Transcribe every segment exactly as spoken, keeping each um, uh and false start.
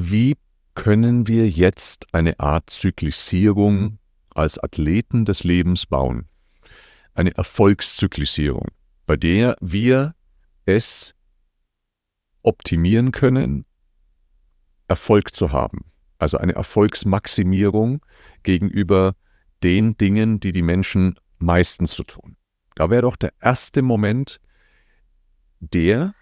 wie können wir jetzt eine Art Zyklisierung als Athleten des Lebens bauen? Eine Erfolgszyklisierung, bei der wir es optimieren können, Erfolg zu haben. Also eine Erfolgsmaximierung gegenüber den Dingen, die die Menschen meistens so tun. Da wäre doch der erste Moment der,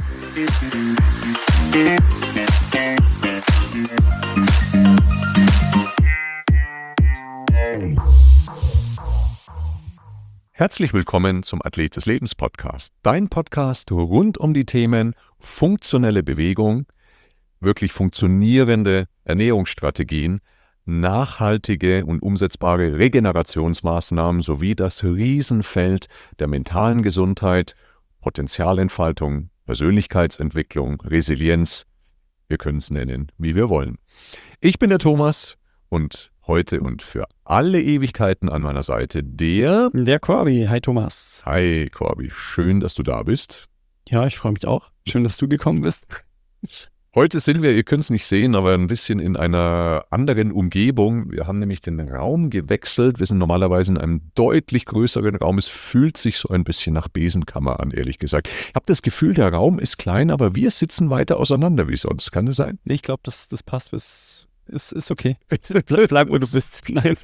Herzlich willkommen zum Athlet des Lebens Podcast, dein Podcast rund um die Themen funktionelle Bewegung, wirklich funktionierende Ernährungsstrategien, nachhaltige und umsetzbare Regenerationsmaßnahmen sowie das Riesenfeld der mentalen Gesundheit, Potenzialentfaltung, Persönlichkeitsentwicklung, Resilienz. Wir können es nennen, wie wir wollen. Ich bin der Thomas und heute und für alle Ewigkeiten an meiner Seite der... Der Corby. Hi Thomas. Hi Corby, schön, dass du da bist. Ja, ich freue mich auch. Schön, dass du gekommen bist. Heute sind wir, ihr könnt es nicht sehen, aber ein bisschen in einer anderen Umgebung. Wir haben nämlich den Raum gewechselt. Wir sind normalerweise in einem deutlich größeren Raum. Es fühlt sich so ein bisschen nach Besenkammer an, ehrlich gesagt. Ich habe das Gefühl, der Raum ist klein, aber wir sitzen weiter auseinander wie sonst. Kann das sein? Ich glaube, das, das passt bis... Ist, ist okay. Bleib, bleib wo du bist. Nein.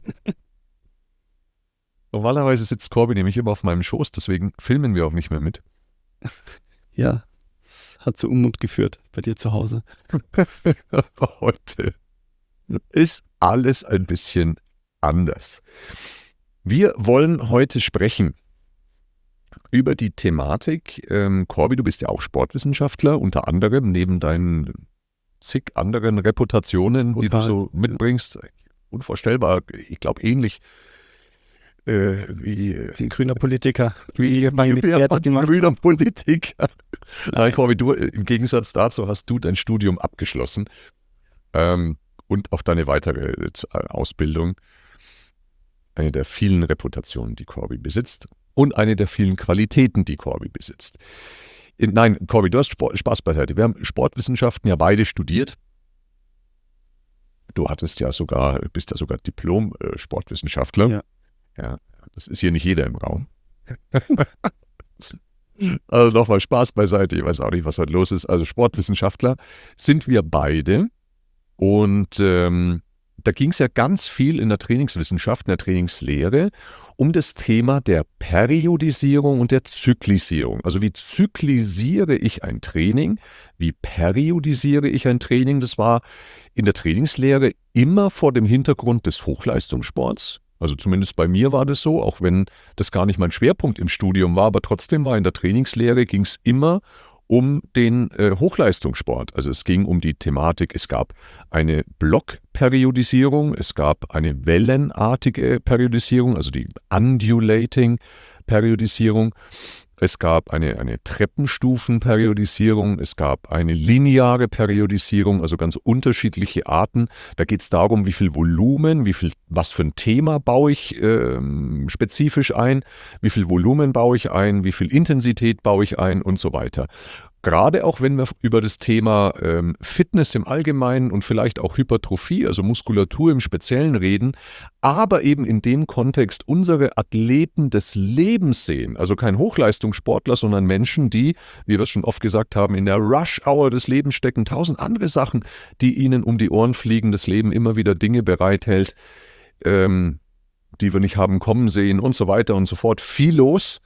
Normalerweise sitzt Corby nämlich immer auf meinem Schoß, deswegen filmen wir auch nicht mehr mit. Ja, es hat zu Unmut geführt bei dir zu Hause. Heute ist alles ein bisschen anders. Wir wollen heute sprechen über die Thematik. Ähm, Corby, du bist ja auch Sportwissenschaftler, unter anderem neben deinen zig anderen Reputationen, die du so mitbringst. Unvorstellbar, ich glaube ähnlich äh, wie ein grüner Politiker. Wie mein grüner Politiker. Nein, Corby, du, im Gegensatz dazu hast du dein Studium abgeschlossen ähm, und auch deine weitere Ausbildung. Eine der vielen Reputationen, die Corby besitzt und eine der vielen Qualitäten, die Corby besitzt. Nein, Corby, du hast Sport, Spaß beiseite. Wir haben Sportwissenschaften ja beide studiert. Du hattest ja sogar, bist ja sogar Diplom-Sportwissenschaftler. Ja. Ja, das ist hier nicht jeder im Raum. Also nochmal Spaß beiseite. Ich weiß auch nicht, was heute los ist. Also Sportwissenschaftler sind wir beide. Und ähm, da ging es ja ganz viel in der Trainingswissenschaft, in der Trainingslehre, um das Thema der Periodisierung und der Zyklisierung. Also wie zyklisiere ich ein Training? Wie periodisiere ich ein Training? Das war in der Trainingslehre immer vor dem Hintergrund des Hochleistungssports. Also zumindest bei mir war das so, auch wenn das gar nicht mein Schwerpunkt im Studium war, aber trotzdem war in der Trainingslehre ging es immer um den äh, Hochleistungssport. Also es ging um die Thematik, es gab eine Blockperiodisierung, es gab eine wellenartige Periodisierung, also die Undulating Periodisierung. Es gab eine, eine Treppenstufenperiodisierung, es gab eine lineare Periodisierung, also ganz unterschiedliche Arten. Da geht es darum, wie viel Volumen, wie viel, was für ein Thema baue ich ähm, spezifisch ein, wie viel Volumen baue ich ein, wie viel Intensität baue ich ein und so weiter. Gerade auch wenn wir über das Thema ähm, Fitness im Allgemeinen und vielleicht auch Hypertrophie, also Muskulatur im Speziellen reden, aber eben in dem Kontext unsere Athleten des Lebens sehen, also kein Hochleistungssportler, sondern Menschen, die, wie wir es schon oft gesagt haben, in der Rush-Hour des Lebens stecken, tausend andere Sachen, die ihnen um die Ohren fliegen, das Leben immer wieder Dinge bereithält, ähm, die wir nicht haben kommen sehen und so weiter und so fort. Viel los.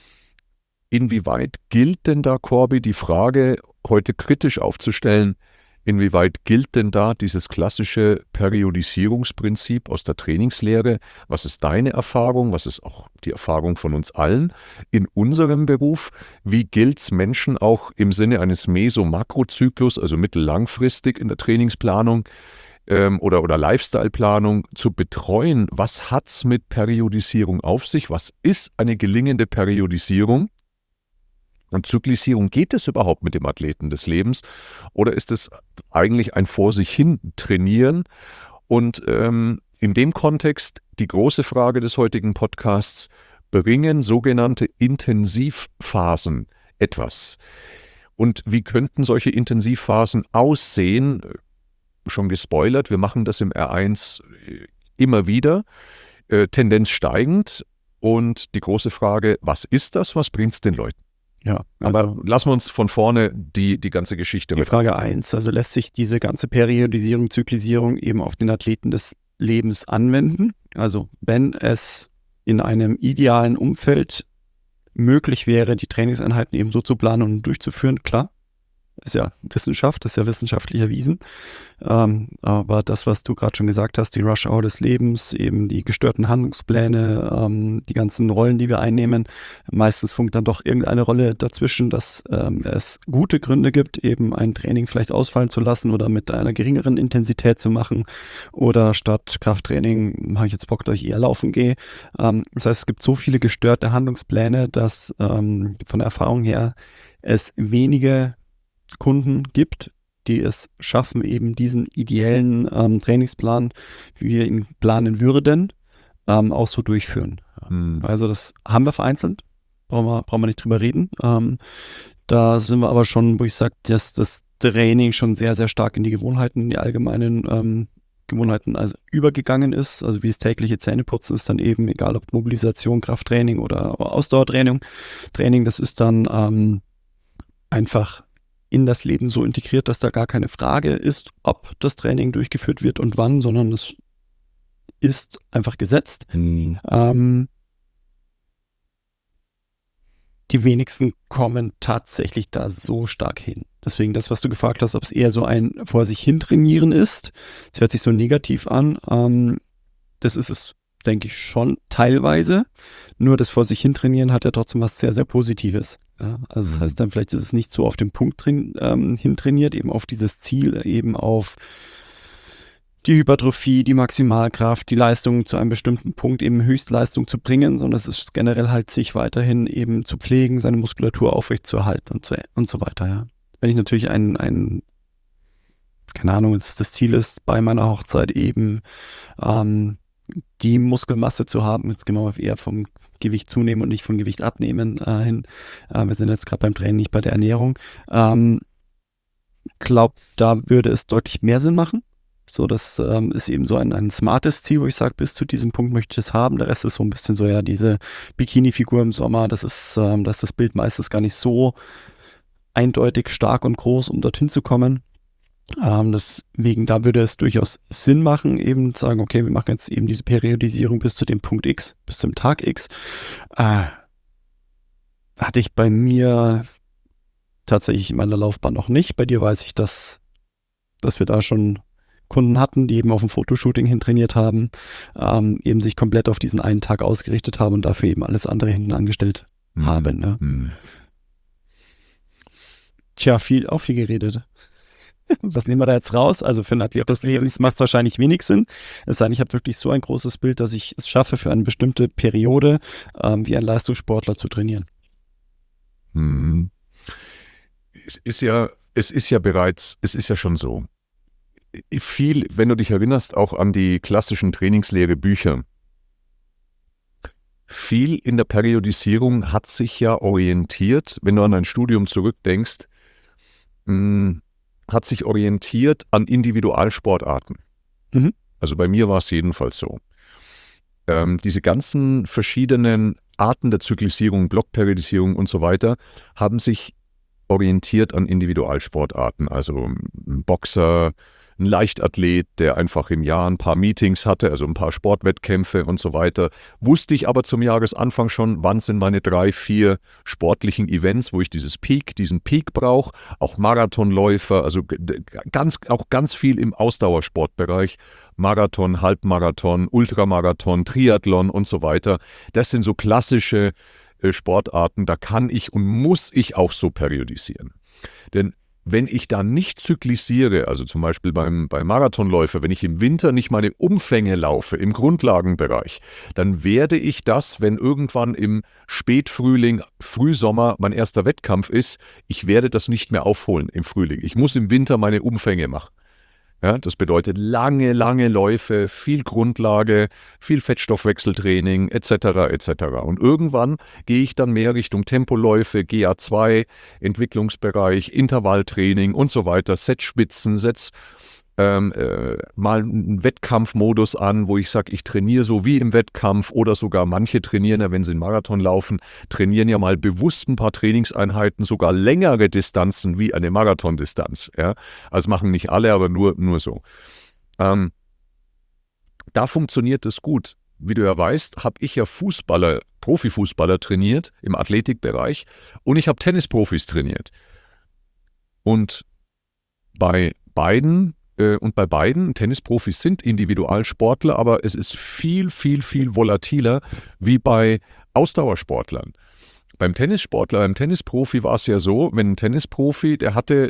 Inwieweit gilt denn da, Corby, die Frage heute kritisch aufzustellen, inwieweit gilt denn da dieses klassische Periodisierungsprinzip aus der Trainingslehre? Was ist deine Erfahrung? Was ist auch die Erfahrung von uns allen in unserem Beruf? Wie gilt es Menschen auch im Sinne eines Meso-Makrozyklus, also mittellangfristig in der Trainingsplanung ähm, oder, oder Lifestyle-Planung zu betreuen? Was hat es mit Periodisierung auf sich? Was ist eine gelingende Periodisierung? Und Zyklisierung, geht es überhaupt mit dem Athleten des Lebens oder ist es eigentlich ein vor sich hin Trainieren? Und ähm, in dem Kontext die große Frage des heutigen Podcasts, bringen sogenannte Intensivphasen etwas? Und wie könnten solche Intensivphasen aussehen? schon gespoilert, wir machen das im R eins immer wieder, äh, Tendenz steigend. Und die große Frage, was ist das, was bringt es den Leuten? Ja, aber also lassen wir uns von vorne die, die ganze Geschichte die Frage eins, also lässt sich diese ganze Periodisierung, Zyklisierung eben auf den Athleten des Lebens anwenden? Also wenn es in einem idealen Umfeld möglich wäre, die Trainingseinheiten eben so zu planen und durchzuführen, klar, ist ja Wissenschaft, ist ja wissenschaftlich erwiesen. Ähm, aber das, was du gerade schon gesagt hast, die Rush-Hour des Lebens, eben die gestörten Handlungspläne, ähm, die ganzen Rollen, die wir einnehmen, meistens funkt dann doch irgendeine Rolle dazwischen, dass ähm, es gute Gründe gibt, eben ein Training vielleicht ausfallen zu lassen oder mit einer geringeren Intensität zu machen oder statt Krafttraining habe ich jetzt Bock, dass ich eher laufen gehe. Ähm, das heißt, es gibt so viele gestörte Handlungspläne, dass ähm, von der Erfahrung her es wenige Kunden gibt, die es schaffen, eben diesen ideellen ähm, Trainingsplan, wie wir ihn planen würden, ähm, auch so durchführen. Hm. Also das haben wir vereinzelt, brauchen wir, brauchen wir nicht drüber reden. Ähm, da sind wir aber schon, wo ich sage, dass das Training schon sehr, sehr stark in die Gewohnheiten, in die allgemeinen ähm, Gewohnheiten also übergegangen ist. Also wie das tägliche Zähneputzen ist dann eben, egal ob Mobilisation, Krafttraining oder Ausdauertraining, Training, das ist dann ähm, einfach in das Leben so integriert, dass da gar keine Frage ist, ob das Training durchgeführt wird und wann, sondern es ist einfach gesetzt. Mhm. Ähm, die wenigsten kommen tatsächlich da so stark hin. Deswegen das, was du gefragt hast, ob es eher so ein vor sich hin trainieren ist, das hört sich so negativ an. Ähm, das ist es, denke ich, schon teilweise. Nur das vor sich hin trainieren hat ja trotzdem was sehr, sehr Positives. Ja, also das heißt dann, vielleicht ist es nicht so auf den Punkt drin, ähm, hintrainiert, eben auf dieses Ziel, eben auf die Hypertrophie, die Maximalkraft, die Leistung zu einem bestimmten Punkt eben Höchstleistung zu bringen, sondern es ist generell halt, sich weiterhin eben zu pflegen, seine Muskulatur aufrechtzuerhalten und so, und so weiter. Ja. Wenn ich natürlich ein, ein keine Ahnung, das, das Ziel ist, bei meiner Hochzeit eben ähm, die Muskelmasse zu haben, jetzt gehen wir mal eher vom Gewicht zunehmen und nicht von Gewicht abnehmen äh, hin. Äh, wir sind jetzt gerade beim Training, nicht bei der Ernährung. Ähm, glaube, da würde es deutlich mehr Sinn machen. So, das ähm, ist eben so ein, ein smartes Ziel, wo ich sage, bis zu diesem Punkt möchte ich es haben. Der Rest ist so ein bisschen so, ja, diese Bikini-Figur im Sommer, das ist, ähm, das ist das Bild meistens gar nicht so eindeutig stark und groß, um dorthin zu kommen. Ähm, deswegen, da würde es durchaus Sinn machen, eben zu sagen, okay, wir machen jetzt eben diese Periodisierung bis zu dem Punkt X, bis zum Tag X. Äh, hatte ich bei mir tatsächlich in meiner Laufbahn noch nicht. Bei dir weiß ich, dass, dass wir da schon Kunden hatten, die eben auf ein Fotoshooting hin trainiert haben, ähm, eben sich komplett auf diesen einen Tag ausgerichtet haben und dafür eben alles andere hinten angestellt mhm. haben. Ne? Mhm. Tja, viel, auch viel geredet. Was nehmen wir da jetzt raus? Also für ein Athlet des Lebens macht es wahrscheinlich wenig Sinn. Es sei denn, ich habe wirklich so ein großes Bild, dass ich es schaffe, für eine bestimmte Periode ähm, wie ein Leistungssportler zu trainieren. Mhm. Es ist ja, es ist ja bereits, es ist ja schon so. Viel, wenn du dich erinnerst, auch an die klassischen Trainingslehre-Bücher. Viel in der Periodisierung hat sich ja orientiert, wenn du an dein Studium zurückdenkst, mh, hat sich orientiert an Individualsportarten. Mhm. Also bei mir war es jedenfalls so. Ähm, diese ganzen verschiedenen Arten der Zyklisierung, Blockperiodisierung und so weiter, haben sich orientiert an Individualsportarten. Also ein Boxer, ein Leichtathlet, der einfach im Jahr ein paar Meetings hatte, also ein paar Sportwettkämpfe und so weiter. Wusste ich aber zum Jahresanfang schon, wann sind meine drei, vier sportlichen Events, wo ich dieses Peak, diesen Peak brauche. Auch Marathonläufer, also ganz, auch ganz viel im Ausdauersportbereich. Marathon, Halbmarathon, Ultramarathon, Triathlon und so weiter. Das sind so klassische äh, Sportarten, da kann ich und muss ich auch so periodisieren. Denn wenn ich da nicht zyklisiere, also zum Beispiel beim, beim Marathonläufer, wenn ich im Winter nicht meine Umfänge laufe, im Grundlagenbereich, dann werde ich das, wenn irgendwann im Spätfrühling, Frühsommer mein erster Wettkampf ist, ich werde das nicht mehr aufholen im Frühling. Ich muss im Winter meine Umfänge machen. Ja, das bedeutet lange, lange Läufe, viel Grundlage, viel Fettstoffwechseltraining et cetera et cetera. Und irgendwann gehe ich dann mehr Richtung Tempoläufe, G A zwei, Entwicklungsbereich, Intervalltraining und so weiter, Setspitzen, Sets ähm, äh, mal einen Wettkampfmodus an, wo ich sage, ich trainiere so wie im Wettkampf, oder sogar manche trainieren ja, wenn sie einen Marathon laufen, trainieren ja mal bewusst ein paar Trainingseinheiten, sogar längere Distanzen wie eine Marathondistanz. Ja? Also machen nicht alle, aber nur, nur so. Ähm, da funktioniert es gut. Wie du ja weißt, habe ich ja Fußballer, Profifußballer trainiert im Athletikbereich, und ich habe Tennisprofis trainiert. Und bei beiden äh, und bei beiden, Tennisprofis sind Individualsportler, aber es ist viel, viel, viel volatiler wie bei Ausdauersportlern. Beim Tennissportler, beim Tennisprofi war es ja so, wenn ein Tennisprofi, der hatte,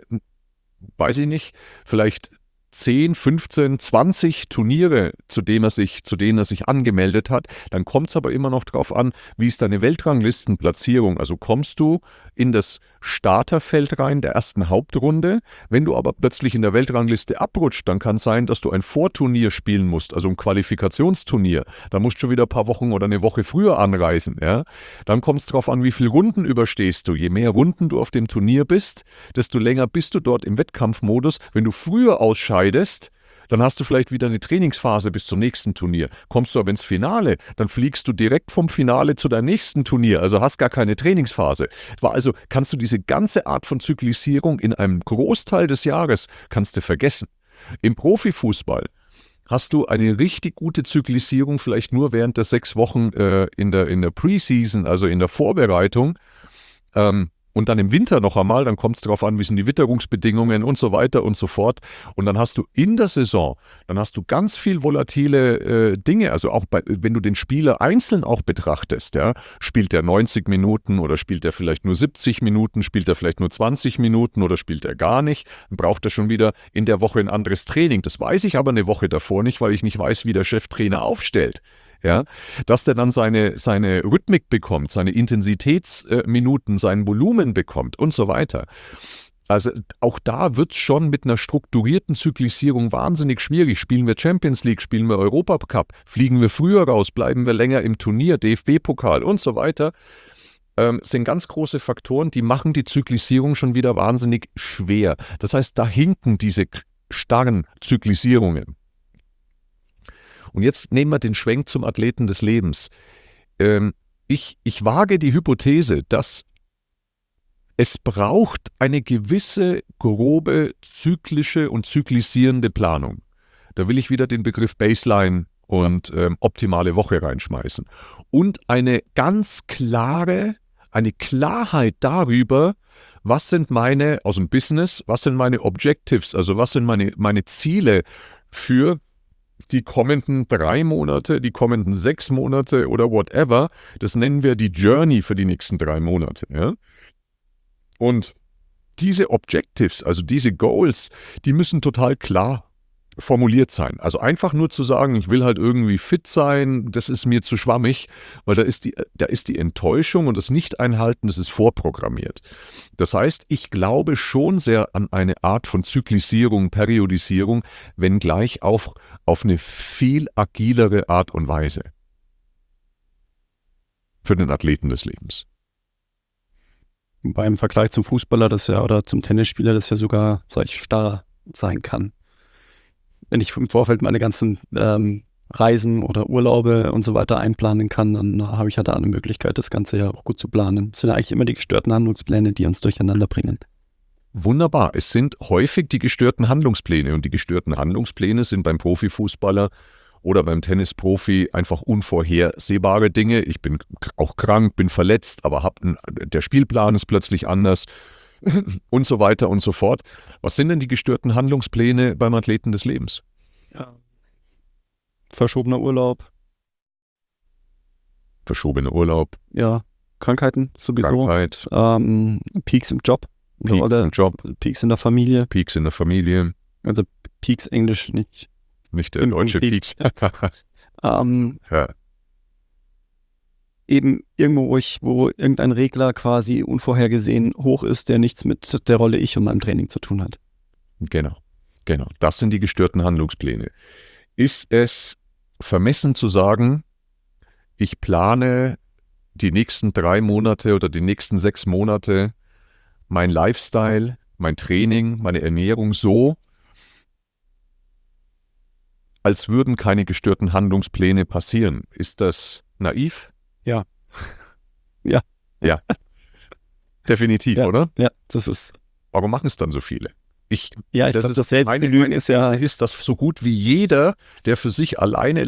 weiß ich nicht, vielleicht zehn, fünfzehn, zwanzig Turniere, zu denen er sich, zu denen er sich angemeldet hat, dann kommt es aber immer noch darauf an, wie ist deine Weltranglistenplatzierung. Also kommst du in das Starterfeld rein der ersten Hauptrunde. Wenn du aber plötzlich in der Weltrangliste abrutscht, dann kann es sein, dass du ein Vorturnier spielen musst, also ein Qualifikationsturnier. Da musst du schon wieder ein paar Wochen oder eine Woche früher anreisen. Ja? Dann kommt es darauf an, wie viele Runden überstehst du. Je mehr Runden du auf dem Turnier bist, desto länger bist du dort im Wettkampfmodus. Wenn du früher ausscheidest, dann hast du vielleicht wieder eine Trainingsphase bis zum nächsten Turnier. Kommst du aber ins Finale, dann fliegst du direkt vom Finale zu deinem nächsten Turnier, also hast gar keine Trainingsphase. Also kannst du diese ganze Art von Zyklisierung in einem Großteil des Jahres kannst du vergessen. Im Profifußball hast du eine richtig gute Zyklisierung vielleicht nur während der sechs Wochen äh, in der, in der Preseason, also in der Vorbereitung. Ähm, Und dann im Winter noch einmal, dann kommt es darauf an, wie sind die Witterungsbedingungen und so weiter und so fort. Und dann hast du in der Saison, dann hast du ganz viel volatile äh, Dinge. Also auch bei, wenn du den Spieler einzeln auch betrachtest, ja, spielt er neunzig Minuten oder spielt er vielleicht nur siebzig Minuten, spielt er vielleicht nur zwanzig Minuten oder spielt er gar nicht, dann braucht er schon wieder in der Woche ein anderes Training. Das weiß ich aber eine Woche davor nicht, weil ich nicht weiß, wie der Cheftrainer aufstellt. Ja, dass der dann seine, seine Rhythmik bekommt, seine Intensitätsminuten, sein Volumen bekommt und so weiter. Also auch da wird es schon mit einer strukturierten Zyklisierung wahnsinnig schwierig. Spielen wir Champions League, spielen wir Europacup, fliegen wir früher raus, bleiben wir länger im Turnier, D F B-Pokal und so weiter. Ähm, sind ganz große Faktoren, die machen die Zyklisierung schon wieder wahnsinnig schwer. Das heißt, da hinken diese starren Zyklisierungen. Und jetzt nehmen wir den Schwenk zum Athleten des Lebens. Ähm, ich, ich wage die Hypothese, dass es braucht eine gewisse grobe zyklische und zyklisierende Planung. Da will ich wieder den Begriff Baseline und ähm, optimale Woche reinschmeißen. Und eine ganz klare, eine Klarheit darüber, was sind meine, aus dem Business, was sind meine Objectives, also was sind meine, meine Ziele für die kommenden drei Monate, die kommenden sechs Monate oder whatever, das nennen wir die Journey für die nächsten drei Monate. Ja? Und diese Objectives, also diese Goals, die müssen total klar formuliert sein. Also einfach nur zu sagen, ich will halt irgendwie fit sein, das ist mir zu schwammig, weil da ist die, da ist die Enttäuschung und das Nicht-Einhalten, das ist vorprogrammiert. Das heißt, ich glaube schon sehr an eine Art von Zyklisierung, Periodisierung, wenngleich auch auf eine viel agilere Art und Weise für den Athleten des Lebens. Beim Vergleich zum Fußballer das ja oder zum Tennisspieler das ja sogar, sag ich, starr sein kann. Wenn ich im Vorfeld meine ganzen ähm, Reisen oder Urlaube und so weiter einplanen kann, dann habe ich ja da eine Möglichkeit, das Ganze ja auch gut zu planen. Das sind ja eigentlich immer die gestörten Handlungspläne, die uns durcheinander bringen. Wunderbar. Es sind häufig die gestörten Handlungspläne und die gestörten Handlungspläne sind beim Profifußballer oder beim Tennisprofi einfach unvorhersehbare Dinge. Ich bin auch krank, bin verletzt, aber hab ein, der Spielplan ist plötzlich anders und so weiter und so fort. Was sind denn die gestörten Handlungspläne beim Athleten des Lebens? Ja. Verschobener Urlaub. Verschobener Urlaub. Ja, Krankheiten sowieso. Krankheit. Ähm, Peaks im Job. Peak oder im Job. Peaks in der Familie. Peaks in der Familie. Also Peaks Englisch nicht. Nicht der deutsche Peaks. ähm, ja. Eben irgendwo, wo, ich, wo irgendein Regler quasi unvorhergesehen hoch ist, der nichts mit der Rolle ich und meinem Training zu tun hat. Genau, genau. Das sind die gestörten Handlungspläne. Ist es vermessen zu sagen, ich plane die nächsten drei Monate oder die nächsten sechs Monate mein Lifestyle, mein Training, meine Ernährung so, als würden keine gestörten Handlungspläne passieren. Ist das naiv? Ja. Ja. Ja. Definitiv, Ja, oder? ja, das ist. Warum machen es dann so viele? Ich, Ja, ich das glaube, ist das meine, Selbstbelügen meine ist ja. ist, dass so gut wie jeder, der für sich alleine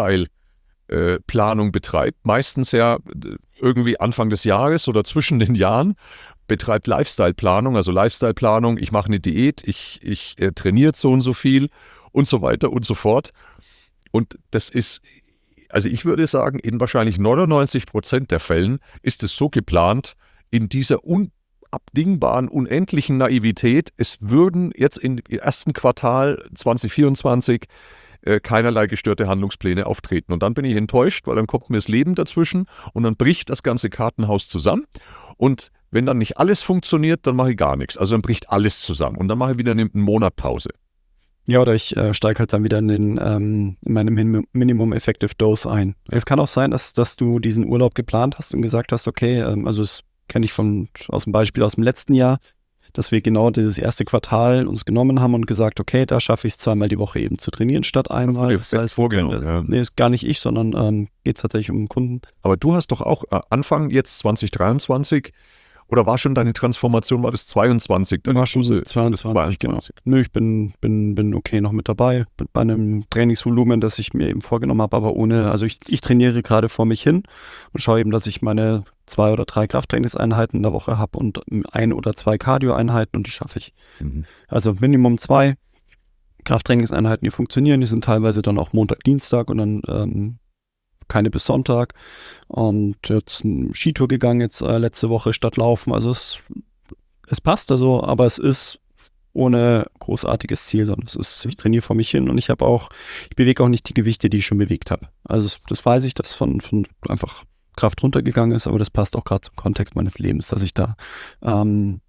Lifestyle-Planung betreibt, meistens ja äh, irgendwie Anfang des Jahres oder zwischen den Jahren, betreibt Lifestyle-Planung, also Lifestyle-Planung, ich mache eine Diät, ich, ich äh, trainiere so und so viel und so weiter und so fort. Und das ist, also ich würde sagen, in wahrscheinlich neunundneunzig Prozent der Fällen ist es so geplant, in dieser unabdingbaren, unendlichen Naivität, es würden jetzt im ersten Quartal zwanzig vierundzwanzig äh, keinerlei gestörte Handlungspläne auftreten. Und dann bin ich enttäuscht, weil dann kommt mir das Leben dazwischen und dann bricht das ganze Kartenhaus zusammen. Und wenn dann nicht alles funktioniert, dann mache ich gar nichts. Also dann bricht alles zusammen und dann mache ich wieder einen Monat Pause. Ja, oder ich äh, steige halt dann wieder in, den, ähm, in meine Min Minimum Effective Dose ein. Es kann auch sein, dass, dass du diesen Urlaub geplant hast und gesagt hast, okay, ähm, also das kenne ich von, aus dem Beispiel aus dem letzten Jahr, dass wir genau dieses erste Quartal uns genommen haben und gesagt, okay, da schaffe ich es zweimal die Woche eben zu trainieren statt einmal. Das heißt, vorgenommen, ja. Nee, ist gar nicht ich, sondern ähm, geht es tatsächlich um Kunden. Aber du hast doch auch äh, Anfang jetzt zwanzig dreiundzwanzig, oder war schon deine Transformation, war das zweiundzwanzig? War schon so zweiundzwanzig, genau. Nö, ich bin, bin, bin okay noch mit dabei, bin bei einem Trainingsvolumen, das ich mir eben vorgenommen habe, aber ohne, also ich, ich trainiere gerade vor mich hin und schaue eben, dass ich meine zwei oder drei Krafttrainingseinheiten in der Woche habe und ein oder zwei Cardio-Einheiten und die schaffe ich. Mhm. Also Minimum zwei Krafttrainingseinheiten, die funktionieren, die sind teilweise dann auch Montag, Dienstag und dann ähm, keine bis Sonntag. Und jetzt ein Skitour gegangen jetzt äh, letzte Woche statt Laufen. Also es, es passt also, aber es ist ohne großartiges Ziel, sondern es ist, ich trainiere vor mich hin und ich habe auch, ich bewege auch nicht die Gewichte, die ich schon bewegt habe. Also das weiß ich, dass von, von einfach Kraft runtergegangen ist, aber das passt auch gerade zum Kontext meines Lebens, dass ich da ähm,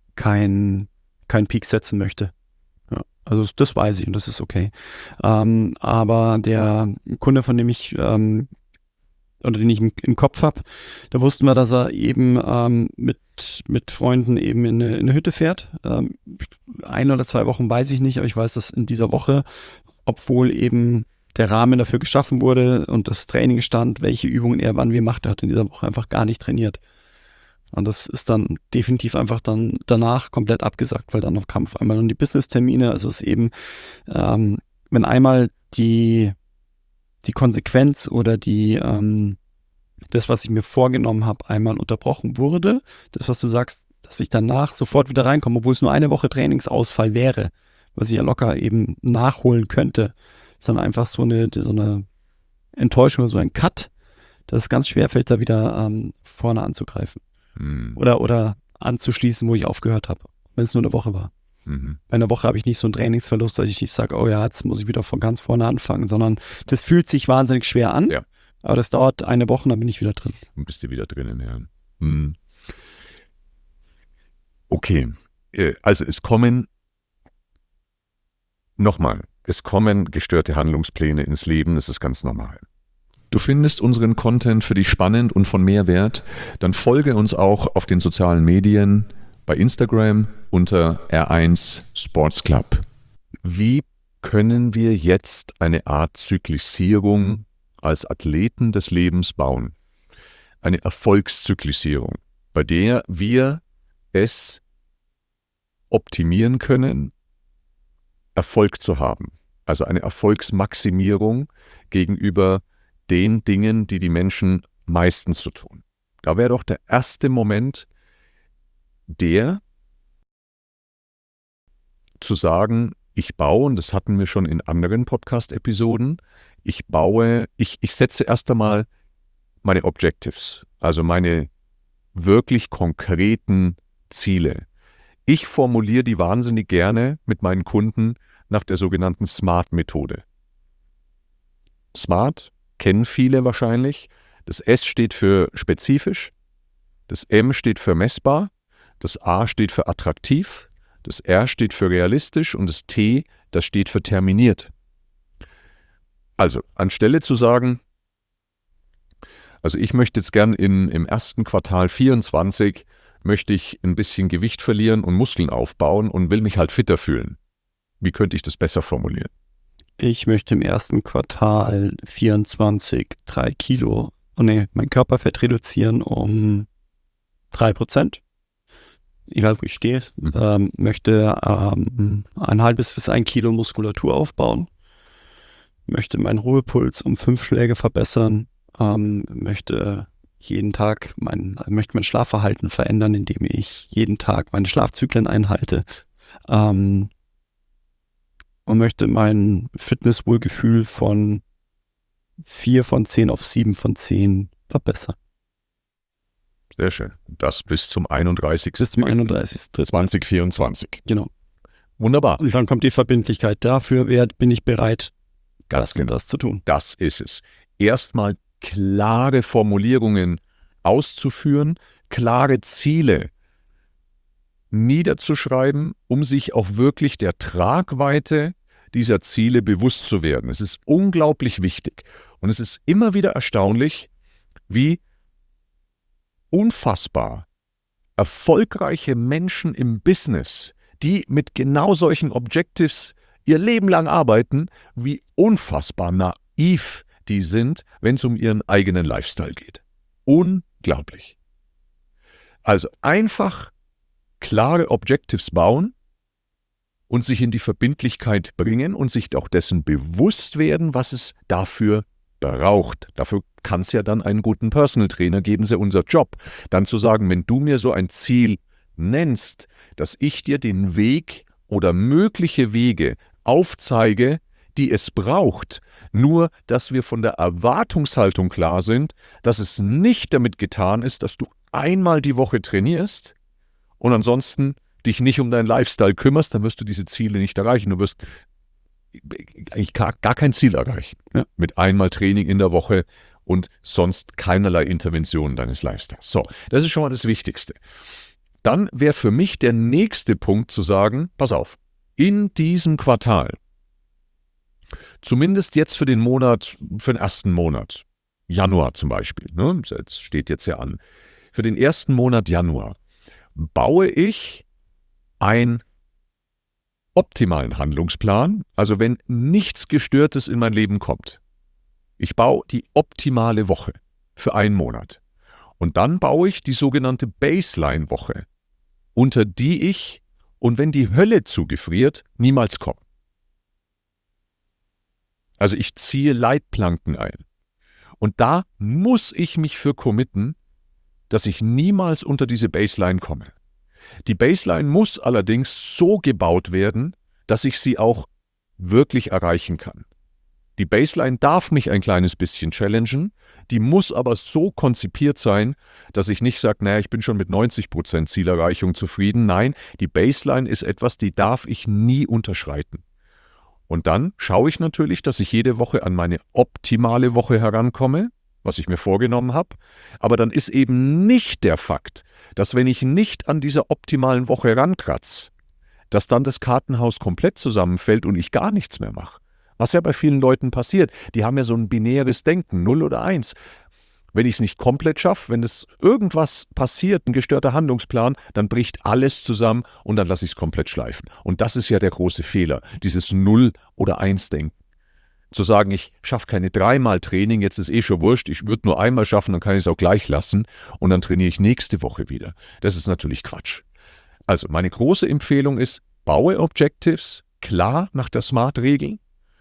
kein, kein Peak setzen möchte. Ja, also das weiß ich und das ist okay. Ähm, aber der Kunde, von dem ich ähm, oder den ich im, im Kopf habe, da wussten wir, dass er eben ähm, mit, mit Freunden eben in eine, in eine Hütte fährt. Ähm, ein oder zwei Wochen weiß ich nicht, aber ich weiß, dass in dieser Woche, obwohl eben der Rahmen dafür geschaffen wurde und das Training stand, welche Übungen er wann wie macht, er hat in dieser Woche einfach gar nicht trainiert. Und das ist dann definitiv einfach dann danach komplett abgesagt, weil dann auf Kampf einmal nur die Business-Termine, also es ist eben, ähm, wenn einmal die, die Konsequenz oder die, ähm, das, was ich mir vorgenommen habe, einmal unterbrochen wurde, das, was du sagst, dass ich danach sofort wieder reinkomme, obwohl es nur eine Woche Trainingsausfall wäre, was ich ja locker eben nachholen könnte, sondern einfach so eine, so eine Enttäuschung oder so ein Cut, dass es ganz schwer fällt, da wieder ähm, vorne anzugreifen. Mhm. Oder, oder anzuschließen, wo ich aufgehört habe, wenn es nur eine Woche war. Mhm. Bei einer Woche habe ich nicht so einen Trainingsverlust, dass ich nicht sage, oh ja, jetzt muss ich wieder von ganz vorne anfangen, sondern das fühlt sich wahnsinnig schwer an, ja. Aber das dauert eine Woche, dann bin ich wieder drin. Dann bist du wieder drinnen, ja. Mhm. Okay, also es kommen, nochmal, es kommen gestörte Handlungspläne ins Leben, das ist ganz normal. Du findest unseren Content für dich spannend und von Mehrwert, dann folge uns auch auf den sozialen Medien, bei Instagram unter R eins Sports Club. Wie können wir jetzt eine Art Zyklisierung als Athleten des Lebens bauen? Eine Erfolgszyklisierung, bei der wir es optimieren können, Erfolg zu haben. Also eine Erfolgsmaximierung gegenüber den Dingen, die die Menschen meistens so tun. Da wäre doch der erste Moment der, zu sagen, ich baue, und das hatten wir schon in anderen Podcast-Episoden, ich baue, ich, ich setze erst einmal meine Objectives, also meine wirklich konkreten Ziele. Ich formuliere die wahnsinnig gerne mit meinen Kunden nach der sogenannten SMART-Methode. SMART kennen viele wahrscheinlich. Das S steht für spezifisch, das M steht für messbar, das A steht für attraktiv, das R steht für realistisch und das T, das steht für terminiert. Also, anstelle zu sagen, also ich möchte jetzt gern in, im ersten Quartal vierundzwanzig möchte ich ein bisschen Gewicht verlieren und Muskeln aufbauen und will mich halt fitter fühlen. Wie könnte ich das besser formulieren? Ich möchte im ersten Quartal vierundzwanzig drei Kilo, oh nee, mein Körperfett reduzieren um drei Prozent. Egal wo ich stehe. Mhm. Ähm, möchte ähm, ein halbes bis ein Kilo Muskulatur aufbauen. Möchte meinen Ruhepuls um fünf Schläge verbessern. Ähm, möchte jeden Tag mein, möchte mein Schlafverhalten verändern, indem ich jeden Tag meine Schlafzyklen einhalte. Ähm, und möchte mein Fitnesswohlgefühl von vier von zehn auf sieben von zehn verbessern. Sehr schön. Das bis zum einunddreißigsten Bis zum einunddreißigsten zwanzig vierundzwanzig. Genau. Wunderbar. Und dann kommt die Verbindlichkeit. Dafür werd, bin ich bereit, Ganz das und genau. das zu tun. Das ist es. Erstmal klare Formulierungen auszuführen, klare Ziele niederzuschreiben, um sich auch wirklich der Tragweite dieser Ziele bewusst zu werden. Es ist unglaublich wichtig. Und es ist immer wieder erstaunlich, wie unfassbar erfolgreiche Menschen im Business, die mit genau solchen Objectives ihr Leben lang arbeiten, wie unfassbar naiv die sind, wenn es um ihren eigenen Lifestyle geht. Unglaublich. Also einfach klare Objectives bauen und sich in die Verbindlichkeit bringen und sich auch dessen bewusst werden, was es dafür braucht. Dafür kann es ja dann einen guten Personal Trainer geben, ist ja unser Job. Dann zu sagen, wenn du mir so ein Ziel nennst, dass ich dir den Weg oder mögliche Wege aufzeige, die es braucht, nur dass wir von der Erwartungshaltung klar sind, dass es nicht damit getan ist, dass du einmal die Woche trainierst und ansonsten dich nicht um deinen Lifestyle kümmerst, dann wirst du diese Ziele nicht erreichen. Du wirst eigentlich gar, gar kein Ziel erreichen. Ja. Mit einmal Training in der Woche und sonst keinerlei Interventionen deines Lifestyles. So, das ist schon mal das Wichtigste. Dann wäre für mich der nächste Punkt zu sagen, pass auf, in diesem Quartal, zumindest jetzt für den Monat, für den ersten Monat, Januar zum Beispiel, ne, das steht jetzt ja an, für den ersten Monat Januar baue ich einen optimalen Handlungsplan, also wenn nichts Gestörtes in mein Leben kommt. Ich baue die optimale Woche für einen Monat. Und dann baue ich die sogenannte Baseline-Woche, unter die ich, und wenn die Hölle zugefriert, niemals komme. Also ich ziehe Leitplanken ein. Und da muss ich mich für committen, dass ich niemals unter diese Baseline komme. Die Baseline muss allerdings so gebaut werden, dass ich sie auch wirklich erreichen kann. Die Baseline darf mich ein kleines bisschen challengen, die muss aber so konzipiert sein, dass ich nicht sage, naja, ich bin schon mit neunzig Prozent Zielerreichung zufrieden. Nein, die Baseline ist etwas, die darf ich nie unterschreiten. Und dann schaue ich natürlich, dass ich jede Woche an meine optimale Woche herankomme, was ich mir vorgenommen habe. Aber dann ist eben nicht der Fakt, dass wenn ich nicht an dieser optimalen Woche rankratze, dass dann das Kartenhaus komplett zusammenfällt und ich gar nichts mehr mache. Was ja bei vielen Leuten passiert. Die haben ja so ein binäres Denken, null oder eins. Wenn ich es nicht komplett schaffe, wenn es irgendwas passiert, ein gestörter Handlungsplan, dann bricht alles zusammen und dann lasse ich es komplett schleifen. Und das ist ja der große Fehler, dieses null oder eins Denken. Zu sagen, ich schaffe keine dreimal Training, jetzt ist eh schon wurscht, ich würde nur einmal schaffen, dann kann ich es auch gleich lassen und dann trainiere ich nächste Woche wieder. Das ist natürlich Quatsch. Also meine große Empfehlung ist, baue Objectives klar nach der SMART-Regel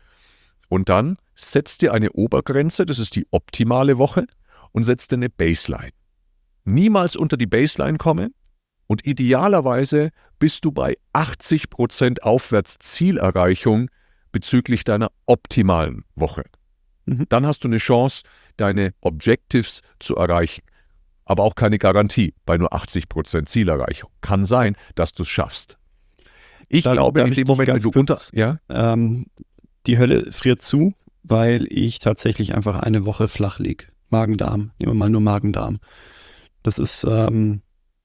und dann setz dir eine Obergrenze, das ist die optimale Woche, und setz dir eine Baseline. Niemals unter die Baseline kommen und idealerweise bist du bei achtzig Prozent Aufwärtszielerreichung bezüglich deiner optimalen Woche. Mhm. Dann hast du eine Chance, deine Objectives zu erreichen. Aber auch keine Garantie bei nur achtzig Prozent Zielerreichung. Kann sein, dass du es schaffst. Ich Da- glaube, darf in ich dem dich Moment, wenn ganz du kurz- unter... Ja? Ähm, die Hölle friert zu, weil ich tatsächlich einfach eine Woche flach liege. Magen-Darm, nehmen wir mal nur Magen-Darm. Das ist, ähm,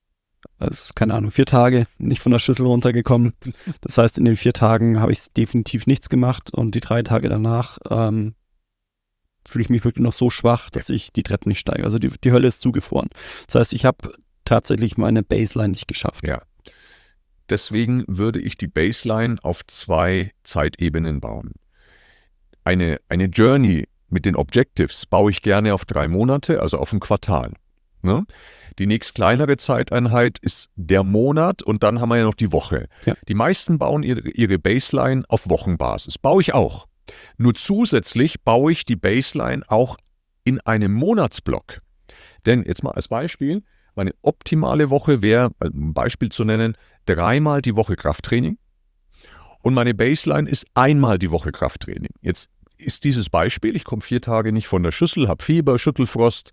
also, keine Ahnung, vier Tage nicht von der Schüssel runtergekommen. Das heißt, in den vier Tagen habe ich definitiv nichts gemacht und die drei Tage danach ähm, fühle ich mich wirklich noch so schwach, dass ich die Treppen nicht steige. Also die, die Hölle ist zugefroren. Das heißt, ich habe tatsächlich meine Baseline nicht geschafft. Ja. Deswegen würde ich die Baseline auf zwei Zeitebenen bauen. eine, eine Journey mit den Objectives baue ich gerne auf drei Monate, also auf ein Quartal. Ne? Die nächst kleinere Zeiteinheit ist der Monat und dann haben wir ja noch die Woche. Ja. Die meisten bauen ihre, ihre Baseline auf Wochenbasis. Baue ich auch. Nur zusätzlich baue ich die Baseline auch in einem Monatsblock. Denn jetzt mal als Beispiel, meine optimale Woche wäre, um ein Beispiel zu nennen, dreimal die Woche Krafttraining und meine Baseline ist einmal die Woche Krafttraining. Jetzt ist dieses Beispiel, ich komme vier Tage nicht von der Schüssel, habe Fieber, Schüttelfrost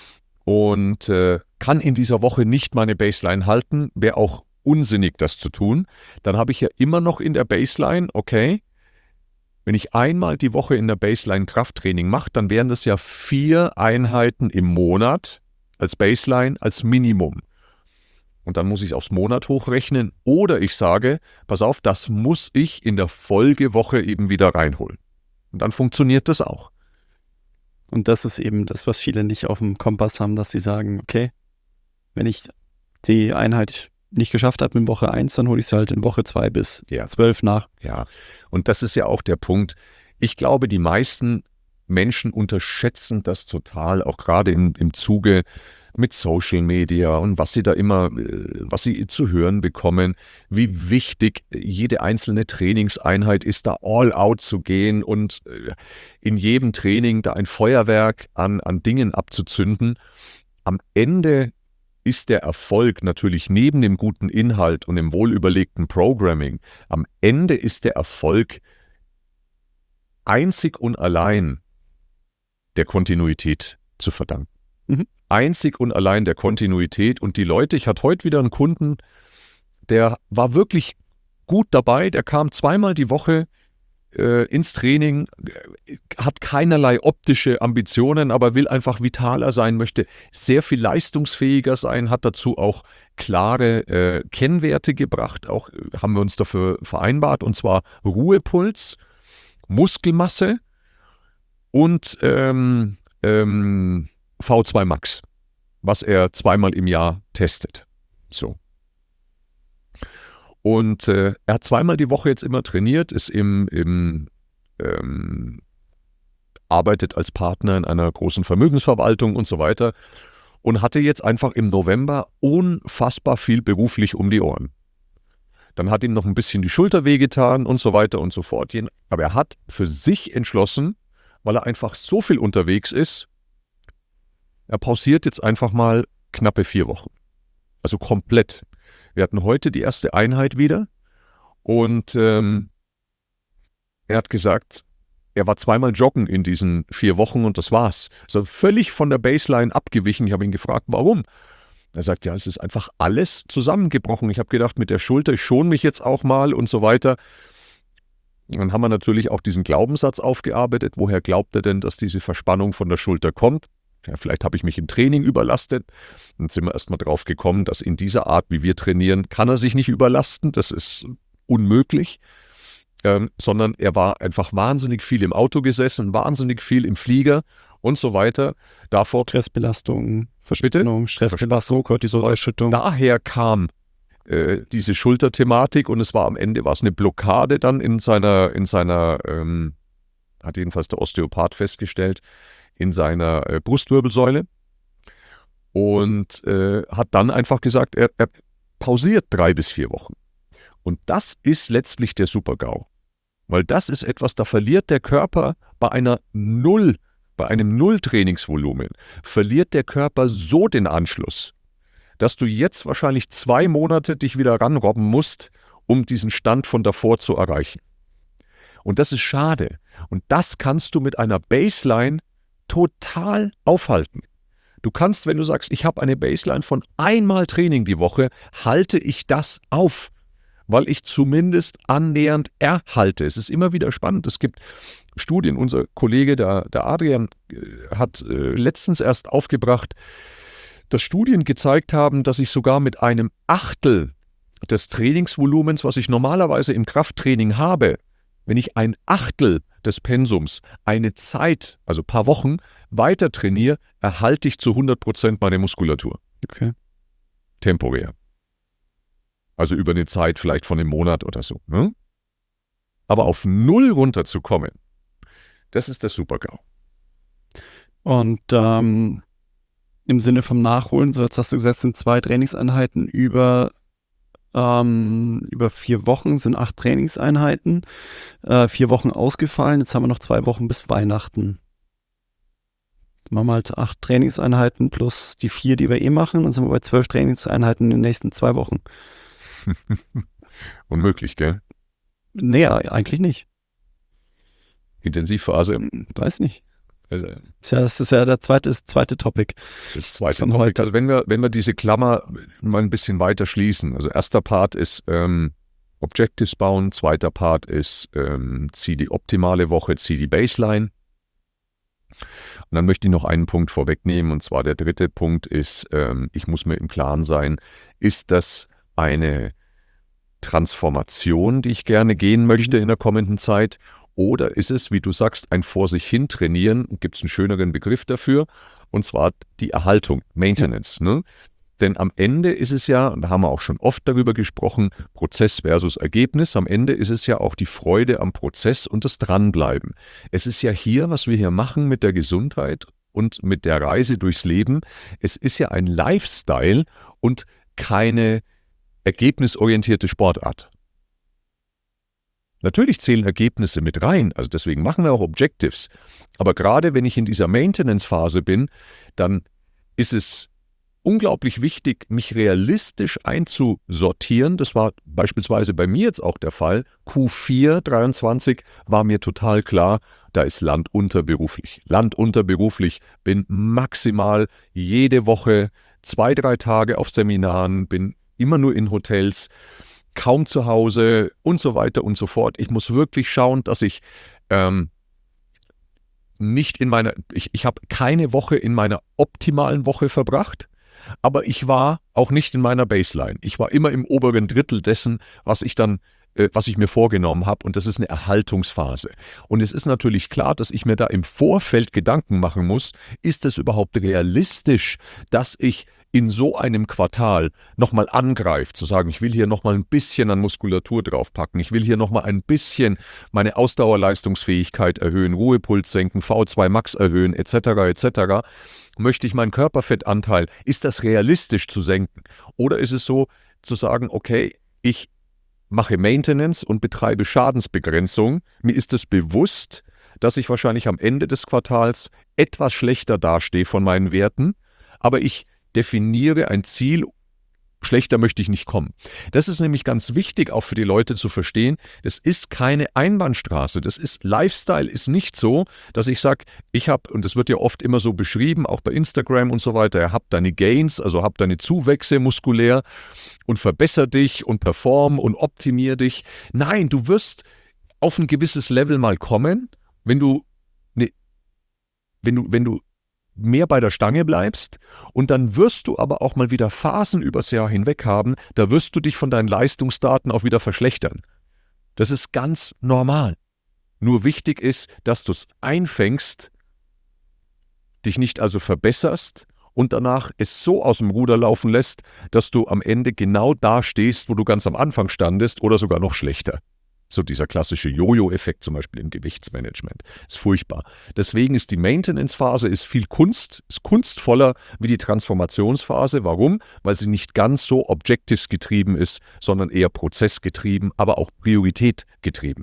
und äh, kann in dieser Woche nicht meine Baseline halten, wäre auch unsinnig, das zu tun. Dann habe ich ja immer noch in der Baseline, okay, wenn ich einmal die Woche in der Baseline Krafttraining mache, dann wären das ja vier Einheiten im Monat als Baseline, als Minimum. Und dann muss ich aufs Monat hochrechnen oder ich sage, pass auf, das muss ich in der Folgewoche eben wieder reinholen. Und dann funktioniert das auch. Und das ist eben das, was viele nicht auf dem Kompass haben, dass sie sagen, okay, wenn ich die Einheit nicht geschafft habe in Woche eins, dann hole ich sie halt in Woche zwei bis Ja. zwölf nach. Ja, und das ist ja auch der Punkt. Ich glaube, die meisten Menschen unterschätzen das total, auch gerade im, im Zuge mit Social Media und was sie da immer, was sie zu hören bekommen, wie wichtig jede einzelne Trainingseinheit ist, da all out zu gehen und in jedem Training da ein Feuerwerk an, an Dingen abzuzünden. Am Ende ist der Erfolg natürlich neben dem guten Inhalt und dem wohlüberlegten Programming, am Ende ist der Erfolg einzig und allein der Kontinuität zu verdanken. Mhm. Einzig und allein der Kontinuität. Und die Leute, ich hatte heute wieder einen Kunden, der war wirklich gut dabei, der kam zweimal die Woche äh, ins Training, äh, hat keinerlei optische Ambitionen, aber will einfach vitaler sein, möchte sehr viel leistungsfähiger sein, hat dazu auch klare äh, Kennwerte gebracht, auch äh, haben wir uns dafür vereinbart, und zwar Ruhepuls, Muskelmasse und ähm, ähm, V zwei Max, was er zweimal im Jahr testet. So. Und äh, er hat zweimal die Woche jetzt immer trainiert, ist im, im ähm, arbeitet als Partner in einer großen Vermögensverwaltung und so weiter und hatte jetzt einfach im November unfassbar viel beruflich um die Ohren. Dann hat ihm noch ein bisschen die Schulter wehgetan und so weiter und so fort. Aber er hat für sich entschlossen, weil er einfach so viel unterwegs ist, er pausiert jetzt einfach mal knappe vier Wochen. Also komplett. Wir hatten heute die erste Einheit wieder und ähm, er hat gesagt, er war zweimal joggen in diesen vier Wochen und das war's. Also völlig von der Baseline abgewichen. Ich habe ihn gefragt, warum? Er sagt, ja, es ist einfach alles zusammengebrochen. Ich habe gedacht, mit der Schulter, ich schone mich jetzt auch mal und so weiter. Dann haben wir natürlich auch diesen Glaubenssatz aufgearbeitet. Woher glaubt er denn, dass diese Verspannung von der Schulter kommt? Ja, vielleicht habe ich mich im Training überlastet. Dann sind wir erstmal drauf gekommen, dass in dieser Art, wie wir trainieren, kann er sich nicht überlasten. Das ist unmöglich. Ähm, sondern er war einfach wahnsinnig viel im Auto gesessen, wahnsinnig viel im Flieger und so weiter. Davor Stressbelastung, Verspannung, Stressbelastung, Cortisolausschüttung. Daher kam äh, diese Schulterthematik und es war am Ende war es eine Blockade dann in seiner, in seiner ähm, hat jedenfalls der Osteopath festgestellt, in seiner äh, Brustwirbelsäule und äh, hat dann einfach gesagt, er, er pausiert drei bis vier Wochen. Und das ist letztlich der Super-GAU. Weil das ist etwas, da verliert der Körper bei einer Null, bei einem Null-Trainingsvolumen, verliert der Körper so den Anschluss, dass du jetzt wahrscheinlich zwei Monate dich wieder ranrobben musst, um diesen Stand von davor zu erreichen. Und das ist schade. Und das kannst du mit einer Baseline total aufhalten. Du kannst, wenn du sagst, ich habe eine Baseline von einmal Training die Woche, halte ich das auf, weil ich zumindest annähernd erhalte. Es ist immer wieder spannend. Es gibt Studien, unser Kollege, der, der Adrian, hat äh, letztens erst aufgebracht, dass Studien gezeigt haben, dass ich sogar mit einem Achtel des Trainingsvolumens, was ich normalerweise im Krafttraining habe, wenn ich ein Achtel des Pensums eine Zeit, also ein paar Wochen, weiter trainiere, erhalte ich zu hundert Prozent meine Muskulatur. Okay. Temporär. Also über eine Zeit vielleicht von einem Monat oder so. Ne? Aber auf null runterzukommen, Das ist der Super-GAU. Und ähm, im Sinne vom Nachholen, so jetzt hast du gesagt, sind zwei Trainingseinheiten über, ähm, über vier Wochen, sind acht Trainingseinheiten, äh, vier Wochen ausgefallen, jetzt haben wir noch zwei Wochen bis Weihnachten. Jetzt machen wir halt acht Trainingseinheiten plus die vier, die wir eh machen, dann sind wir bei zwölf Trainingseinheiten in den nächsten zwei Wochen. Unmöglich, gell? Nee, eigentlich nicht. Intensivphase. Weiß nicht. Also, Das ist ja, das ist ja der zweite, das zweite Topic. das zweite Von Topic. heute. Also wenn wir, wenn wir diese Klammer mal ein bisschen weiter schließen. Also erster Part ist ähm, Objectives bauen, zweiter Part ist ähm, zieh die optimale Woche, zieh die Baseline. Und dann möchte ich noch einen Punkt vorwegnehmen, und zwar der dritte Punkt ist, ähm, ich muss mir im Klaren sein, ist das eine Transformation, die ich gerne gehen möchte in der kommenden Zeit? Oder ist es, wie du sagst, ein vor sich hin trainieren, gibt es einen schöneren Begriff dafür, und zwar die Erhaltung, Maintenance. Ne? Denn am Ende ist es ja, und da haben wir auch schon oft darüber gesprochen, Prozess versus Ergebnis, am Ende ist es ja auch die Freude am Prozess und das Dranbleiben. Es ist ja hier, was wir hier machen mit der Gesundheit und mit der Reise durchs Leben, es ist ja ein Lifestyle und keine ergebnisorientierte Sportart. Natürlich zählen Ergebnisse mit rein, also deswegen machen wir auch Objectives. Aber gerade wenn ich in dieser Maintenance-Phase bin, dann ist es unglaublich wichtig, mich realistisch einzusortieren. Das war beispielsweise bei mir jetzt auch der Fall. Q vier dreiundzwanzig war mir total klar, da ist Land unter beruflich. Land unter beruflich, bin maximal jede Woche zwei, drei Tage auf Seminaren, bin immer nur in Hotels, kaum zu Hause und so weiter und so fort. Ich muss wirklich schauen, dass ich ähm, nicht in meiner, ich, ich habe keine Woche in meiner optimalen Woche verbracht, aber ich war auch nicht in meiner Baseline. Ich war immer im oberen Drittel dessen, was ich dann, äh, was ich mir vorgenommen habe, und das ist eine Erhaltungsphase. Und es ist natürlich klar, dass ich mir da im Vorfeld Gedanken machen muss, ist es überhaupt realistisch, dass ich in so einem Quartal nochmal angreift, zu sagen, ich will hier nochmal ein bisschen an Muskulatur draufpacken, ich will hier nochmal ein bisschen meine Ausdauerleistungsfähigkeit erhöhen, Ruhepuls senken, V zwei Max erhöhen, et cetera et cetera. Möchte ich meinen Körperfettanteil, ist das realistisch zu senken? Oder ist es so, zu sagen, okay, ich mache Maintenance und betreibe Schadensbegrenzung, mir ist es bewusst, dass ich wahrscheinlich am Ende des Quartals etwas schlechter dastehe von meinen Werten, aber ich definiere ein Ziel, schlechter möchte ich nicht kommen. Das ist nämlich ganz wichtig auch für die Leute zu verstehen, das ist keine Einbahnstraße, das ist Lifestyle, ist nicht so, dass ich sage, ich habe, und das wird ja oft immer so beschrieben, auch bei Instagram und so weiter, ihr habt deine Gains, also habt deine Zuwächse muskulär und verbessere dich und perform und optimier dich. Nein, du wirst auf ein gewisses Level mal kommen, wenn du, ne, wenn du, wenn du mehr bei der Stange bleibst, und dann wirst du aber auch mal wieder Phasen übers Jahr hinweg haben, da wirst du dich von deinen Leistungsdaten auch wieder verschlechtern. Das ist ganz normal. Nur wichtig ist, dass du es einfängst, dich nicht also verbesserst und danach es so aus dem Ruder laufen lässt, dass du am Ende genau da stehst, wo du ganz am Anfang standest, oder sogar noch schlechter. So dieser klassische Jojo-Effekt zum Beispiel im Gewichtsmanagement. Ist furchtbar. Deswegen ist die Maintenance-Phase ist viel Kunst, ist kunstvoller wie die Transformationsphase. Warum? Weil sie nicht ganz so Objectives getrieben ist, sondern eher prozessgetrieben, aber auch Priorität getrieben.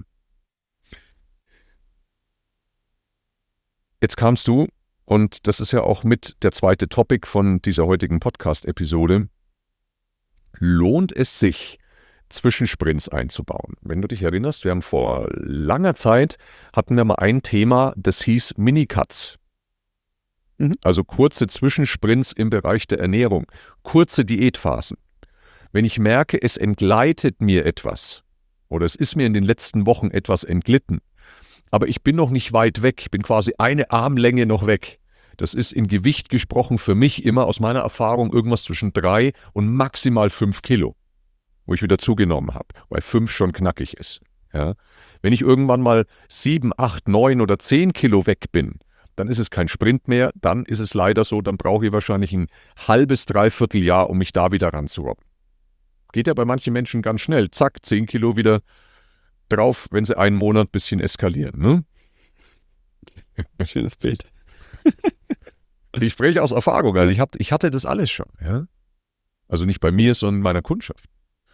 Jetzt kamst du, und das ist ja auch mit der zweite Topic von dieser heutigen Podcast-Episode, lohnt es sich, Zwischensprints einzubauen. Wenn du dich erinnerst, wir haben vor langer Zeit, hatten wir mal ein Thema, das hieß Minicuts. Mhm. Also kurze Zwischensprints im Bereich der Ernährung, kurze Diätphasen. Wenn ich merke, es entgleitet mir etwas oder es ist mir in den letzten Wochen etwas entglitten, aber ich bin noch nicht weit weg, ich bin quasi eine Armlänge noch weg. Das ist in Gewicht gesprochen für mich immer aus meiner Erfahrung irgendwas zwischen drei und maximal fünf Kilo. Wo ich wieder zugenommen habe, weil fünf schon knackig ist. Ja? Wenn ich irgendwann mal sieben, acht, neun oder zehn Kilo weg bin, dann ist es kein Sprint mehr, dann ist es leider so, dann brauche ich wahrscheinlich ein halbes, dreiviertel Jahr, um mich da wieder ranzurobben. Geht ja bei manchen Menschen ganz schnell, zack, zehn Kilo wieder drauf, wenn sie einen Monat ein bisschen eskalieren. Ne? Schönes Bild. Ich spreche aus Erfahrung, also ich, hab, ich hatte das alles schon. Ja? Also nicht bei mir, sondern in meiner Kundschaft.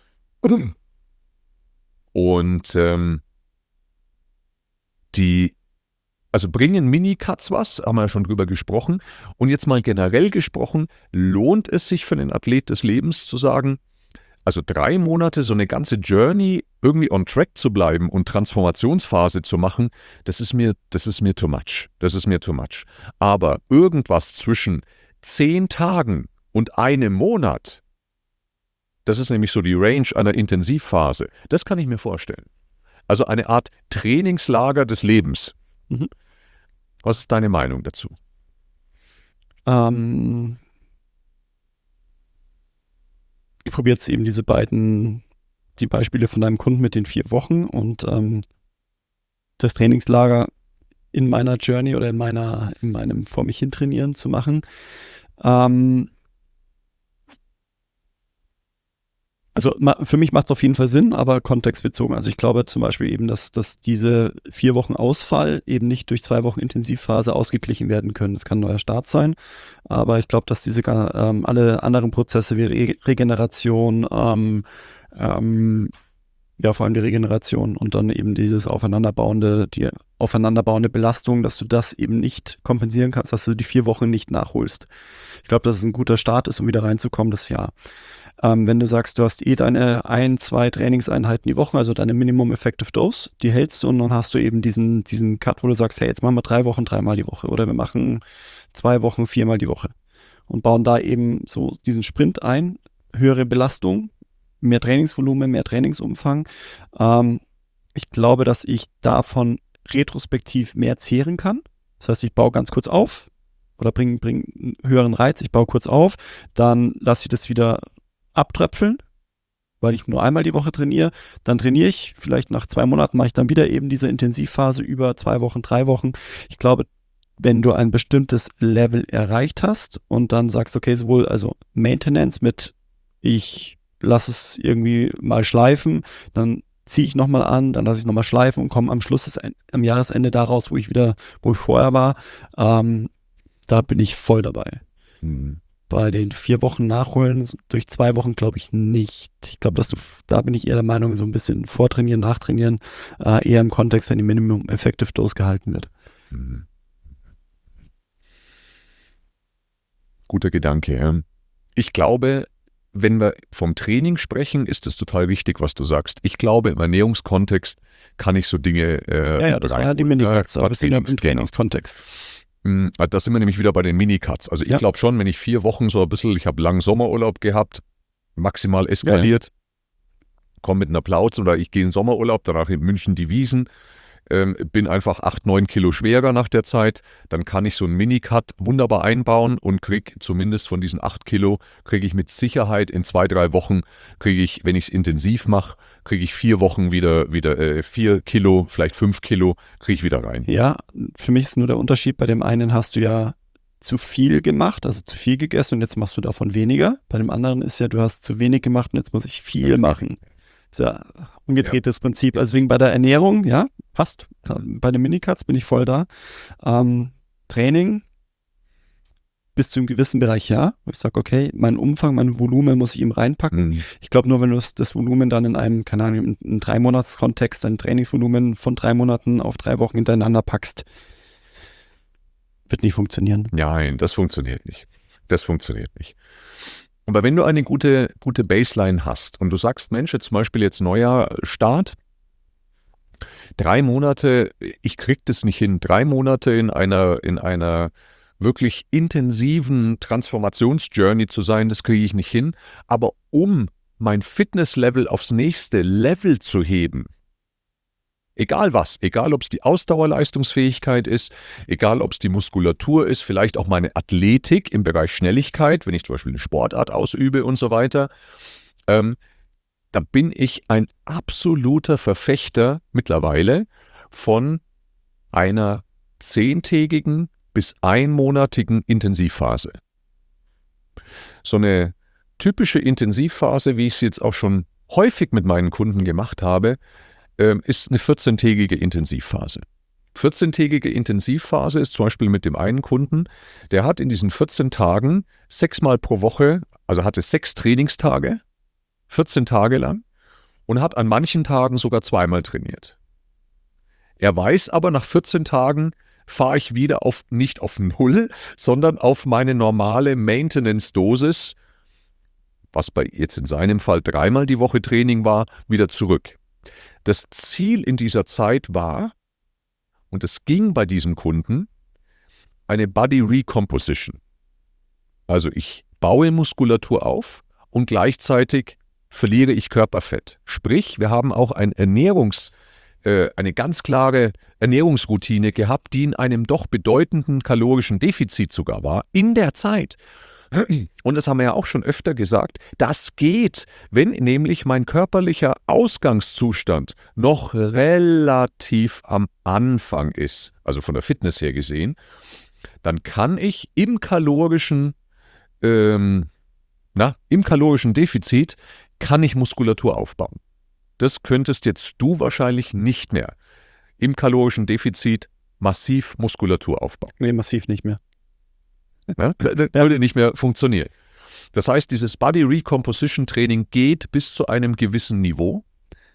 Und ähm, die, also bringen Minicuts was, haben wir ja schon drüber gesprochen. Und jetzt mal generell gesprochen, lohnt es sich für den Athlet des Lebens zu sagen, also drei Monate so eine ganze Journey irgendwie on track zu bleiben und Transformationsphase zu machen, das ist mir, das ist mir too much. Das ist mir too much. Aber irgendwas zwischen zehn Tagen und einem Monat, das ist nämlich so die Range einer Intensivphase, das kann ich mir vorstellen. Also eine Art Trainingslager des Lebens. Mhm. Was ist deine Meinung dazu? Ähm, ich probiere jetzt eben diese beiden, die Beispiele von deinem Kunden mit den vier Wochen und ähm, das Trainingslager in meiner Journey oder in meiner, in meinem vor mich hin trainieren zu machen. Ähm, Also für mich macht es auf jeden Fall Sinn, aber kontextbezogen. Also ich glaube zum Beispiel eben, dass, dass diese vier Wochen Ausfall eben nicht durch zwei Wochen Intensivphase ausgeglichen werden können. Das kann ein neuer Start sein, aber ich glaube, dass diese ähm, alle anderen Prozesse wie Re Regeneration, ähm, ähm, ja vor allem die Regeneration und dann eben dieses aufeinanderbauende, die aufeinanderbauende Belastung, dass du das eben nicht kompensieren kannst, dass du die vier Wochen nicht nachholst. Ich glaube, dass es ein guter Start ist, um wieder reinzukommen, das Jahr. Ähm, wenn du sagst, du hast eh deine ein, zwei Trainingseinheiten die Woche, also deine Minimum Effective Dose, die hältst du und dann hast du eben diesen, diesen Cut, wo du sagst, hey, jetzt machen wir drei Wochen dreimal die Woche oder wir machen zwei Wochen viermal die Woche und bauen da eben so diesen Sprint ein, höhere Belastung, mehr Trainingsvolumen, mehr Trainingsumfang. Ähm, ich glaube, dass ich davon retrospektiv mehr zehren kann. Das heißt, ich baue ganz kurz auf oder bringe bring einen höheren Reiz, ich baue kurz auf, dann lasse ich das wieder abtröpfeln, weil ich nur einmal die Woche trainiere. Dann trainiere ich, vielleicht nach zwei Monaten mache ich dann wieder eben diese Intensivphase über zwei Wochen, drei Wochen. Ich glaube, wenn du ein bestimmtes Level erreicht hast und dann sagst, okay, sowohl also Maintenance mit ich lasse es irgendwie mal schleifen, dann ziehe ich nochmal an, dann lasse ich es nochmal schleifen und komme am Schluss des, am Jahresende da raus, wo ich wieder, wo ich vorher war. Ähm, da bin ich voll dabei. Mhm. Bei den vier Wochen nachholen durch zwei Wochen glaube ich nicht. Ich glaube, dass du, da bin ich eher der Meinung, so ein bisschen vortrainieren, nachtrainieren, äh, eher im Kontext, wenn die Minimum Effective Dose gehalten wird. Mhm. Guter Gedanke. Ja. Ich glaube, wenn wir vom Training sprechen, ist es total wichtig, was du sagst. Ich glaube, im Ernährungskontext kann ich so Dinge äh, Ja, ja, das war ja die Minicuts, aber das ist im Trainingskontext. Da sind wir nämlich wieder bei den Minicuts. Also ich ja. glaube schon, wenn ich vier Wochen so ein bisschen, ich habe langen Sommerurlaub gehabt, maximal eskaliert, ja, ja. komme mit einer Plauze oder ich gehe in Sommerurlaub, danach in München die Wiesen, ähm, bin einfach acht, neun Kilo schwerer nach der Zeit, dann kann ich so einen Minicut wunderbar einbauen und kriege zumindest von diesen acht Kilo, kriege ich mit Sicherheit in zwei, drei Wochen, kriege ich, wenn ich es intensiv mache, kriege ich vier Wochen wieder, wieder äh, vier Kilo, vielleicht fünf Kilo, kriege ich wieder rein. Ja, für mich ist nur der Unterschied, bei dem einen hast du ja zu viel gemacht, also zu viel gegessen und jetzt machst du davon weniger. Bei dem anderen ist ja, du hast zu wenig gemacht und jetzt muss ich viel machen. Das ist ja umgedrehtes ja. Prinzip. Also deswegen bei der Ernährung, ja, passt. Bei den Minicuts bin ich voll da. Ähm, Training bis zu einem gewissen Bereich, ja. Ich sage, okay, mein Umfang, mein Volumen muss ich ihm reinpacken. Mhm. Ich glaube, nur wenn du das, das Volumen dann in einem, keine Ahnung, in drei Monats-Kontext, dein Trainingsvolumen von drei Monaten auf drei Wochen hintereinander packst, wird nicht funktionieren. Nein, das funktioniert nicht. Das funktioniert nicht. Aber wenn du eine gute, gute Baseline hast und du sagst, Mensch, jetzt zum Beispiel jetzt neuer Start, drei Monate, ich krieg das nicht hin, drei Monate in einer, in einer wirklich intensiven Transformationsjourney zu sein, das kriege ich nicht hin. Aber um mein Fitnesslevel aufs nächste Level zu heben, egal was, egal ob es die Ausdauerleistungsfähigkeit ist, egal ob es die Muskulatur ist, vielleicht auch meine Athletik im Bereich Schnelligkeit, wenn ich zum Beispiel eine Sportart ausübe und so weiter, ähm, da bin ich ein absoluter Verfechter mittlerweile von einer zehntägigen bis einmonatigen Intensivphase. So eine typische Intensivphase, wie ich es jetzt auch schon häufig mit meinen Kunden gemacht habe, ist eine vierzehntägige Intensivphase. vierzehntägige Intensivphase ist zum Beispiel mit dem einen Kunden, der hat in diesen vierzehn Tagen sechsmal pro Woche, also hatte sechs Trainingstage, vierzehn Tage lang und hat an manchen Tagen sogar zweimal trainiert. Er weiß aber, nach vierzehn Tagen fahre ich wieder auf, nicht auf Null, sondern auf meine normale Maintenance-Dosis, was bei jetzt in seinem Fall dreimal die Woche Training war, wieder zurück. Das Ziel in dieser Zeit war, und es ging bei diesem Kunden, eine Body Recomposition. Also ich baue Muskulatur auf und gleichzeitig verliere ich Körperfett. Sprich, wir haben auch ein Ernährungs, äh, eine ganz klare Ernährungsroutine gehabt, die in einem doch bedeutenden kalorischen Defizit sogar war, in der Zeit. Und das haben wir ja auch schon öfter gesagt, das geht, wenn nämlich mein körperlicher Ausgangszustand noch relativ am Anfang ist, also von der Fitness her gesehen, dann kann ich im kalorischen, ähm, na, im kalorischen Defizit kann ich Muskulatur aufbauen. Das könntest jetzt du wahrscheinlich nicht mehr. Im kalorischen Defizit massiv Muskulatur aufbauen. Nee, massiv nicht mehr. Ja, das würde nicht mehr funktionieren. Das heißt, dieses Body Recomposition Training geht bis zu einem gewissen Niveau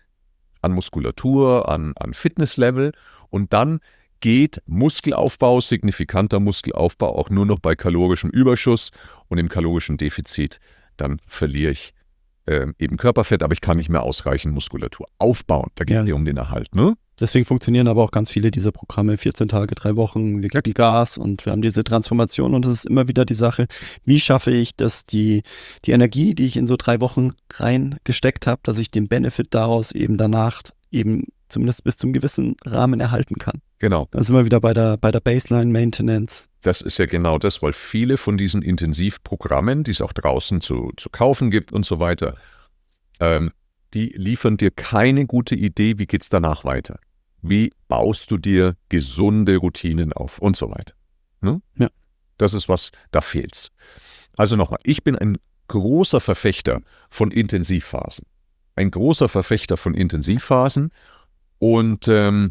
an Muskulatur, an, an Fitnesslevel und dann geht Muskelaufbau, signifikanter Muskelaufbau auch nur noch bei kalorischem Überschuss und im kalorischen Defizit, dann verliere ich äh, eben Körperfett, aber ich kann nicht mehr ausreichend Muskulatur aufbauen. Da geht es ja um den Erhalt, ne? Deswegen funktionieren aber auch ganz viele dieser Programme, vierzehn Tage, drei Wochen, wir geben Gas und wir haben diese Transformation und es ist immer wieder die Sache, wie schaffe ich, dass die, die Energie, die ich in so drei Wochen reingesteckt habe, dass ich den Benefit daraus eben danach eben zumindest bis zum gewissen Rahmen erhalten kann. Genau. Das ist immer wieder bei der, bei der Baseline Maintenance. Das ist ja genau das, weil viele von diesen Intensivprogrammen, die es auch draußen zu, zu kaufen gibt und so weiter, ähm, die liefern dir keine gute Idee, wie geht es danach weiter. Wie baust du dir gesunde Routinen auf und so weiter. Ne? Ja. Das ist was, da fehlt's. Also nochmal, ich bin ein großer Verfechter von Intensivphasen. Ein großer Verfechter von Intensivphasen. Und ähm,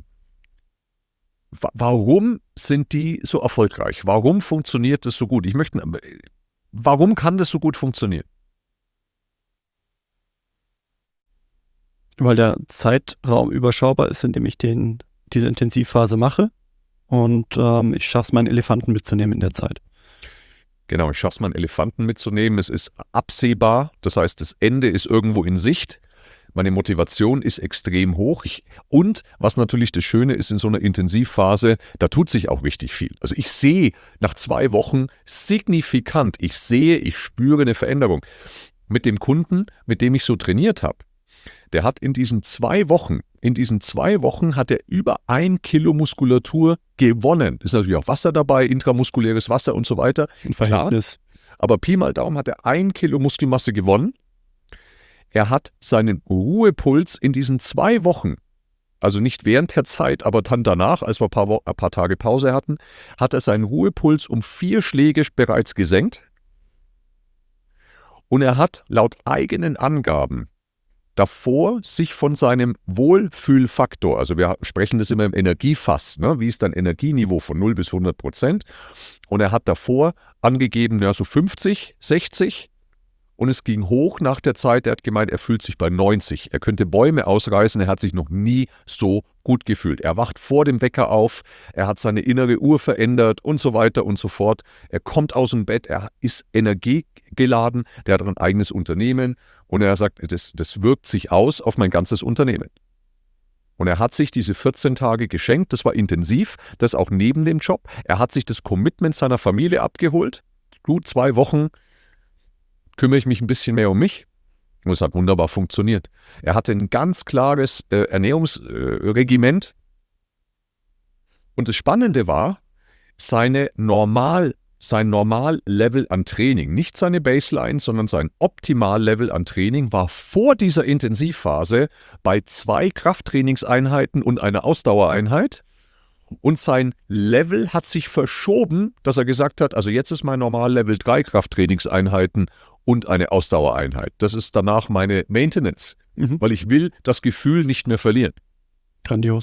wa- warum sind die so erfolgreich? Warum funktioniert das so gut? Ich möchte, warum kann das so gut funktionieren? Weil der Zeitraum überschaubar ist, in dem ich den, diese Intensivphase mache und ähm, ich schaffe es, meinen Elefanten mitzunehmen in der Zeit. Genau, ich schaffe es, meinen Elefanten mitzunehmen. Es ist absehbar, das heißt, das Ende ist irgendwo in Sicht. Meine Motivation ist extrem hoch. Ich, und was natürlich das Schöne ist in so einer Intensivphase, da tut sich auch richtig viel. Also ich sehe nach zwei Wochen signifikant, ich sehe, ich spüre eine Veränderung. Mit dem Kunden, mit dem ich so trainiert habe, der hat in diesen zwei Wochen, in diesen zwei Wochen hat er über ein Kilo Muskulatur gewonnen. Ist natürlich auch Wasser dabei, intramuskuläres Wasser und so weiter. Im Verhältnis. Klar, aber Pi mal Daumen hat er ein Kilo Muskelmasse gewonnen. Er hat seinen Ruhepuls in diesen zwei Wochen, also nicht während der Zeit, aber dann danach, als wir ein paar, Wo- ein paar Tage Pause hatten, hat er seinen Ruhepuls um vier Schläge bereits gesenkt. Und er hat laut eigenen Angaben davor sich von seinem Wohlfühlfaktor, also wir sprechen das immer im Energiefass, ne? Wie ist dein Energieniveau von null bis hundert Prozent? Und er hat davor angegeben, ja so fünfzig, sechzig und es ging hoch nach der Zeit, er hat gemeint, er fühlt sich bei neunzig. Er könnte Bäume ausreißen, er hat sich noch nie so gut gefühlt. Er wacht vor dem Wecker auf, er hat seine innere Uhr verändert und so weiter und so fort. Er kommt aus dem Bett, er ist energiegeladen, der hat ein eigenes Unternehmen. Und er sagt, das, das wirkt sich aus auf mein ganzes Unternehmen. Und er hat sich diese vierzehn Tage geschenkt, das war intensiv, das auch neben dem Job. Er hat sich das Commitment seiner Familie abgeholt. Gut, zwei Wochen kümmere ich mich ein bisschen mehr um mich. Und es hat wunderbar funktioniert. Er hatte ein ganz klares äh, Ernährungsregiment. Und das Spannende war, seine Normal- Sein Normallevel an Training, nicht seine Baseline, sondern sein Optimallevel an Training war vor dieser Intensivphase bei zwei Krafttrainingseinheiten und einer Ausdauereinheit. Und sein Level hat sich verschoben, dass er gesagt hat, also jetzt ist mein Normallevel drei Krafttrainingseinheiten und eine Ausdauereinheit. Das ist danach meine Maintenance, Mhm. weil ich will das Gefühl nicht mehr verlieren. Grandios.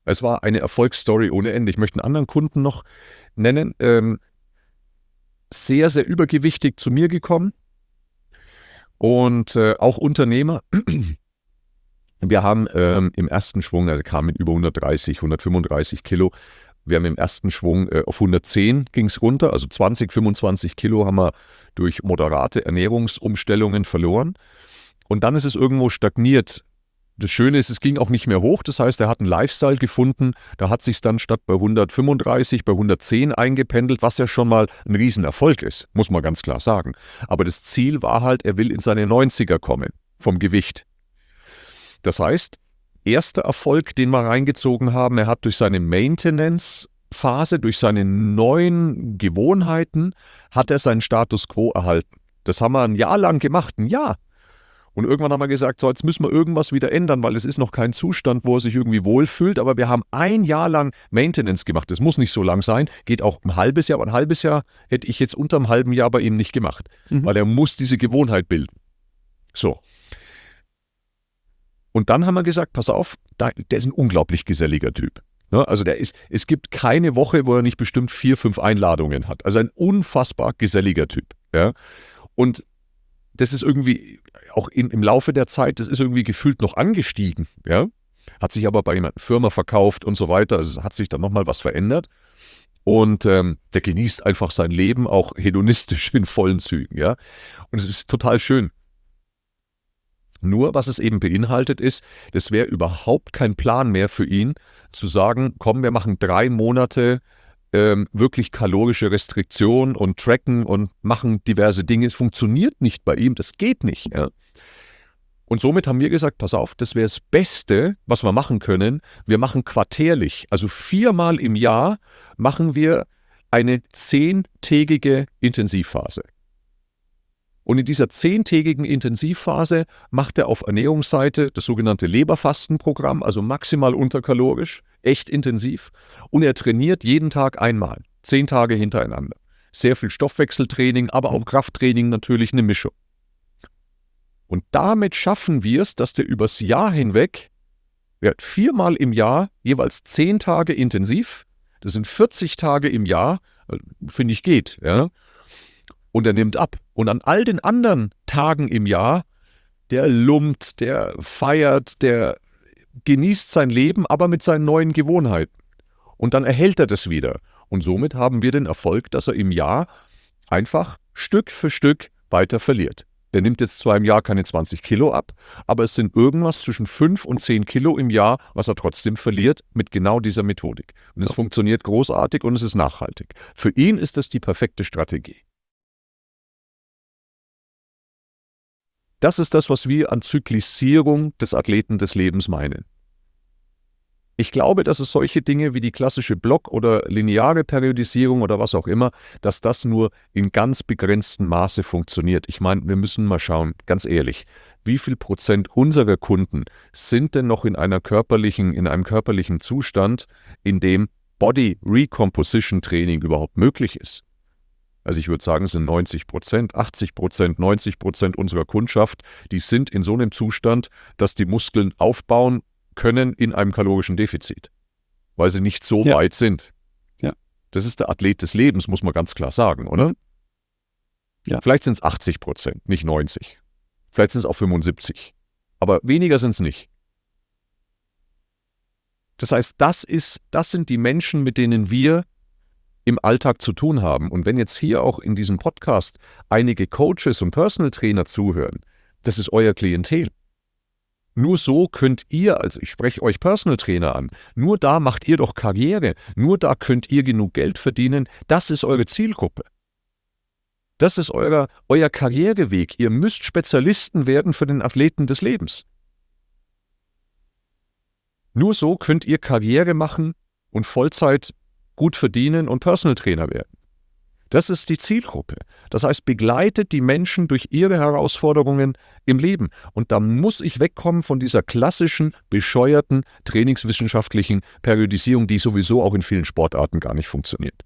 Es war eine Erfolgsstory ohne Ende. Ich möchte einen anderen Kunden noch nennen. Ähm, sehr, sehr übergewichtig zu mir gekommen und äh, auch Unternehmer. Wir haben ähm, im ersten Schwung, also kamen mit über hundertdreißig, hundertfünfunddreißig Kilo. Wir haben im ersten Schwung äh, auf hundertzehn ging es runter, also zwanzig, fünfundzwanzig Kilo haben wir durch moderate Ernährungsumstellungen verloren. Und dann ist es irgendwo stagniert. Das Schöne ist, es ging auch nicht mehr hoch. Das heißt, er hat einen Lifestyle gefunden. Da hat sich dann statt bei hundertfünfunddreißig, bei hundertzehn eingependelt, was ja schon mal ein Riesenerfolg ist, muss man ganz klar sagen. Aber das Ziel war halt, er will in seine neunziger kommen, vom Gewicht. Das heißt, erster Erfolg, den wir reingezogen haben, er hat durch seine Maintenance-Phase, durch seine neuen Gewohnheiten, hat er seinen Status quo erhalten. Das haben wir ein Jahr lang gemacht, ein Jahr. Und irgendwann haben wir gesagt, so, jetzt müssen wir irgendwas wieder ändern, weil es ist noch kein Zustand, wo er sich irgendwie wohlfühlt. Aber wir haben ein Jahr lang Maintenance gemacht. Das muss nicht so lang sein, geht auch ein halbes Jahr. Aber ein halbes Jahr hätte ich jetzt unter einem halben Jahr bei ihm nicht gemacht, mhm. weil er muss diese Gewohnheit bilden. So. Und dann haben wir gesagt, pass auf, der ist ein unglaublich geselliger Typ. Ja, also der ist, es gibt keine Woche, wo er nicht bestimmt vier, fünf Einladungen hat. Also ein unfassbar geselliger Typ. Ja. Und das ist irgendwie auch in, im Laufe der Zeit, das ist irgendwie gefühlt noch angestiegen. Ja. Hat sich aber bei einer Firma verkauft und so weiter. Also hat sich dann nochmal was verändert. Und ähm, der genießt einfach sein Leben auch hedonistisch in vollen Zügen. Ja. Und es ist total schön. Nur, was es eben beinhaltet ist, das wäre überhaupt kein Plan mehr für ihn, zu sagen, komm, wir machen drei Monate ähm, wirklich kalorische Restriktion und tracken und machen diverse Dinge. Es funktioniert nicht bei ihm, das geht nicht. Ja. Und somit haben wir gesagt, pass auf, das wäre das Beste, was wir machen können. Wir machen quartärlich, also viermal im Jahr machen wir eine zehntägige Intensivphase. Und in dieser zehntägigen Intensivphase macht er auf Ernährungsseite das sogenannte Leberfastenprogramm, also maximal unterkalorisch, echt intensiv. Und er trainiert jeden Tag einmal, zehn Tage hintereinander. Sehr viel Stoffwechseltraining, aber auch Krafttraining, natürlich eine Mischung. Und damit schaffen wir es, dass der übers Jahr hinweg, er hat viermal im Jahr jeweils zehn Tage intensiv, das sind vierzig Tage im Jahr, finde ich geht, ja. Und er nimmt ab. Und an all den anderen Tagen im Jahr, der lumpt, der feiert, der genießt sein Leben, aber mit seinen neuen Gewohnheiten. Und dann erhält er das wieder. Und somit haben wir den Erfolg, dass er im Jahr einfach Stück für Stück weiter verliert. Der nimmt jetzt zwar im Jahr keine zwanzig Kilo ab, aber es sind irgendwas zwischen fünf und zehn Kilo im Jahr, was er trotzdem verliert mit genau dieser Methodik. Und es funktioniert großartig und es ist nachhaltig. Für ihn ist das die perfekte Strategie. Das ist das, was wir an Zyklisierung des Athleten des Lebens meinen. Ich glaube, dass es solche Dinge wie die klassische Block- oder lineare Periodisierung oder was auch immer, dass das nur in ganz begrenztem Maße funktioniert. Ich meine, wir müssen mal schauen, ganz ehrlich, wie viel Prozent unserer Kunden sind denn noch in einer körperlichen, in einem körperlichen Zustand, in dem Body Recomposition Training überhaupt möglich ist? Also ich würde sagen, es sind neunzig Prozent, achtzig Prozent, neunzig Prozent unserer Kundschaft, die sind in so einem Zustand, dass die Muskeln aufbauen können in einem kalorischen Defizit, weil sie nicht so ja. weit sind. Ja. Das ist der Athlet des Lebens, muss man ganz klar sagen, oder? Ja. Vielleicht sind es achtzig Prozent, nicht neunzig. Vielleicht sind es auch fünfundsiebzig. Aber weniger sind es nicht. Das heißt, das ist, das sind die Menschen, mit denen wir im Alltag zu tun haben. Und wenn jetzt hier auch in diesem Podcast einige Coaches und Personal Trainer zuhören, das ist euer Klientel. Nur so könnt ihr, also ich spreche euch Personal Trainer an, nur da macht ihr doch Karriere, nur da könnt ihr genug Geld verdienen, das ist eure Zielgruppe. Das ist euer, euer Karriereweg. Ihr müsst Spezialisten werden für den Athleten des Lebens. Nur so könnt ihr Karriere machen und Vollzeit gut verdienen und Personal Trainer werden. Das ist die Zielgruppe. Das heißt, begleitet die Menschen durch ihre Herausforderungen im Leben. Und da muss ich wegkommen von dieser klassischen, bescheuerten, trainingswissenschaftlichen Periodisierung, die sowieso auch in vielen Sportarten gar nicht funktioniert.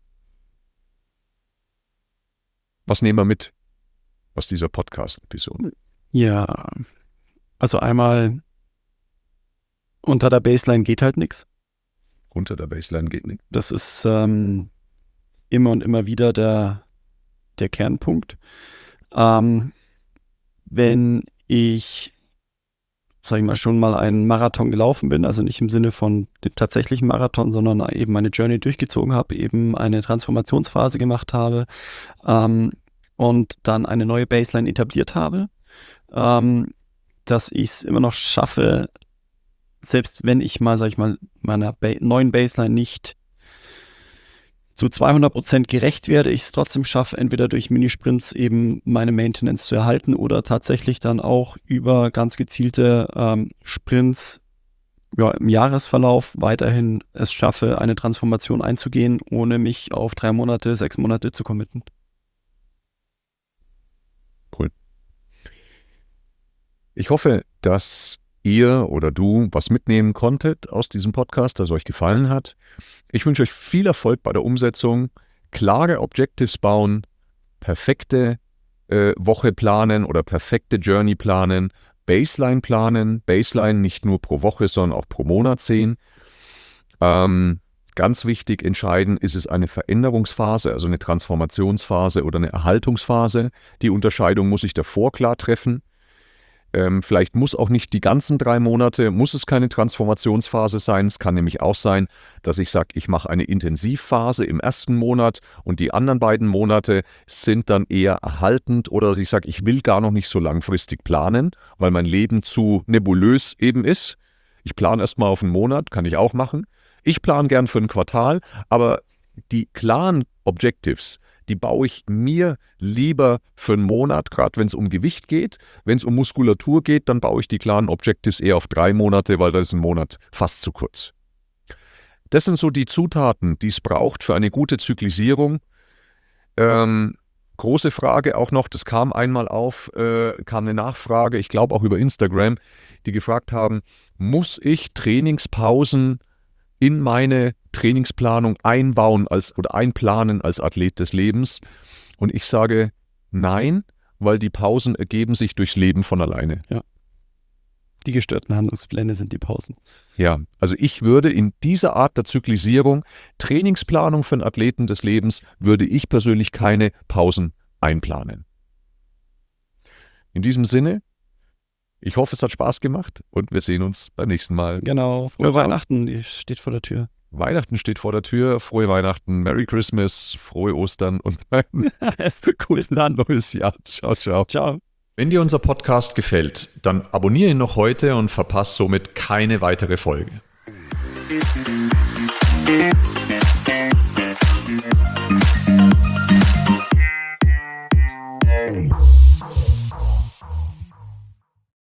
Was nehmen wir mit aus dieser Podcast-Episode? Ja, also einmal, unter der Baseline geht halt nichts. unter der Baseline geht nicht. Das ist ähm, immer und immer wieder der, der Kernpunkt. Ähm, wenn ich, sag ich mal, schon mal einen Marathon gelaufen bin, also nicht im Sinne von dem tatsächlichen Marathon, sondern eben meine Journey durchgezogen habe, eben eine Transformationsphase gemacht habe ähm, und dann eine neue Baseline etabliert habe, ähm, dass ich es immer noch schaffe, selbst wenn ich mal, sag ich mal, meiner ba- neuen Baseline nicht zu zweihundert Prozent gerecht werde, ich es trotzdem schaffe, entweder durch Minisprints eben meine Maintenance zu erhalten oder tatsächlich dann auch über ganz gezielte ähm, Sprints ja, im Jahresverlauf weiterhin es schaffe, eine Transformation einzugehen, ohne mich auf drei Monate, sechs Monate zu committen. Cool. Ich hoffe, dass ihr oder du was mitnehmen konntet aus diesem Podcast, das euch gefallen hat. Ich wünsche euch viel Erfolg bei der Umsetzung, klare Objectives bauen, perfekte äh, Woche planen oder perfekte Journey planen, Baseline planen, Baseline nicht nur pro Woche, sondern auch pro Monat sehen. Ähm, ganz wichtig entscheiden, ist es eine Veränderungsphase, also eine Transformationsphase oder eine Erhaltungsphase. Die Unterscheidung muss ich davor klar treffen. Ähm, vielleicht muss auch nicht die ganzen drei Monate, muss es keine Transformationsphase sein. Es kann nämlich auch sein, dass ich sage, ich mache eine Intensivphase im ersten Monat und die anderen beiden Monate sind dann eher erhaltend oder dass ich sage, ich will gar noch nicht so langfristig planen, weil mein Leben zu nebulös eben ist. Ich plane erstmal auf einen Monat, kann ich auch machen. Ich plane gern für ein Quartal, aber die klaren Objectives, die baue ich mir lieber für einen Monat, gerade wenn es um Gewicht geht. Wenn es um Muskulatur geht, dann baue ich die klaren Objectives eher auf drei Monate, weil da ist ein Monat fast zu kurz. Das sind so die Zutaten, die es braucht für eine gute Zyklisierung. Ähm, große Frage auch noch, das kam einmal auf, äh, kam eine Nachfrage, ich glaube auch über Instagram, die gefragt haben, muss ich Trainingspausen in meine Trainingsplanung einbauen als oder einplanen als Athlet des Lebens? Und ich sage nein, weil die Pausen ergeben sich durchs Leben von alleine. Ja. Die gestörten Handlungspläne sind die Pausen. Ja, also ich würde in dieser Art der Zyklisierung, Trainingsplanung für einen Athleten des Lebens, würde ich persönlich keine Pausen einplanen. In diesem Sinne, ich hoffe, es hat Spaß gemacht und wir sehen uns beim nächsten Mal. Genau, frohe Weihnachten, die steht vor der Tür. Weihnachten steht vor der Tür, frohe Weihnachten, Merry Christmas, frohe Ostern und ein gutes neues Jahr. Ciao, ciao. Ciao. Wenn dir unser Podcast gefällt, dann abonniere ihn noch heute und verpasse somit keine weitere Folge.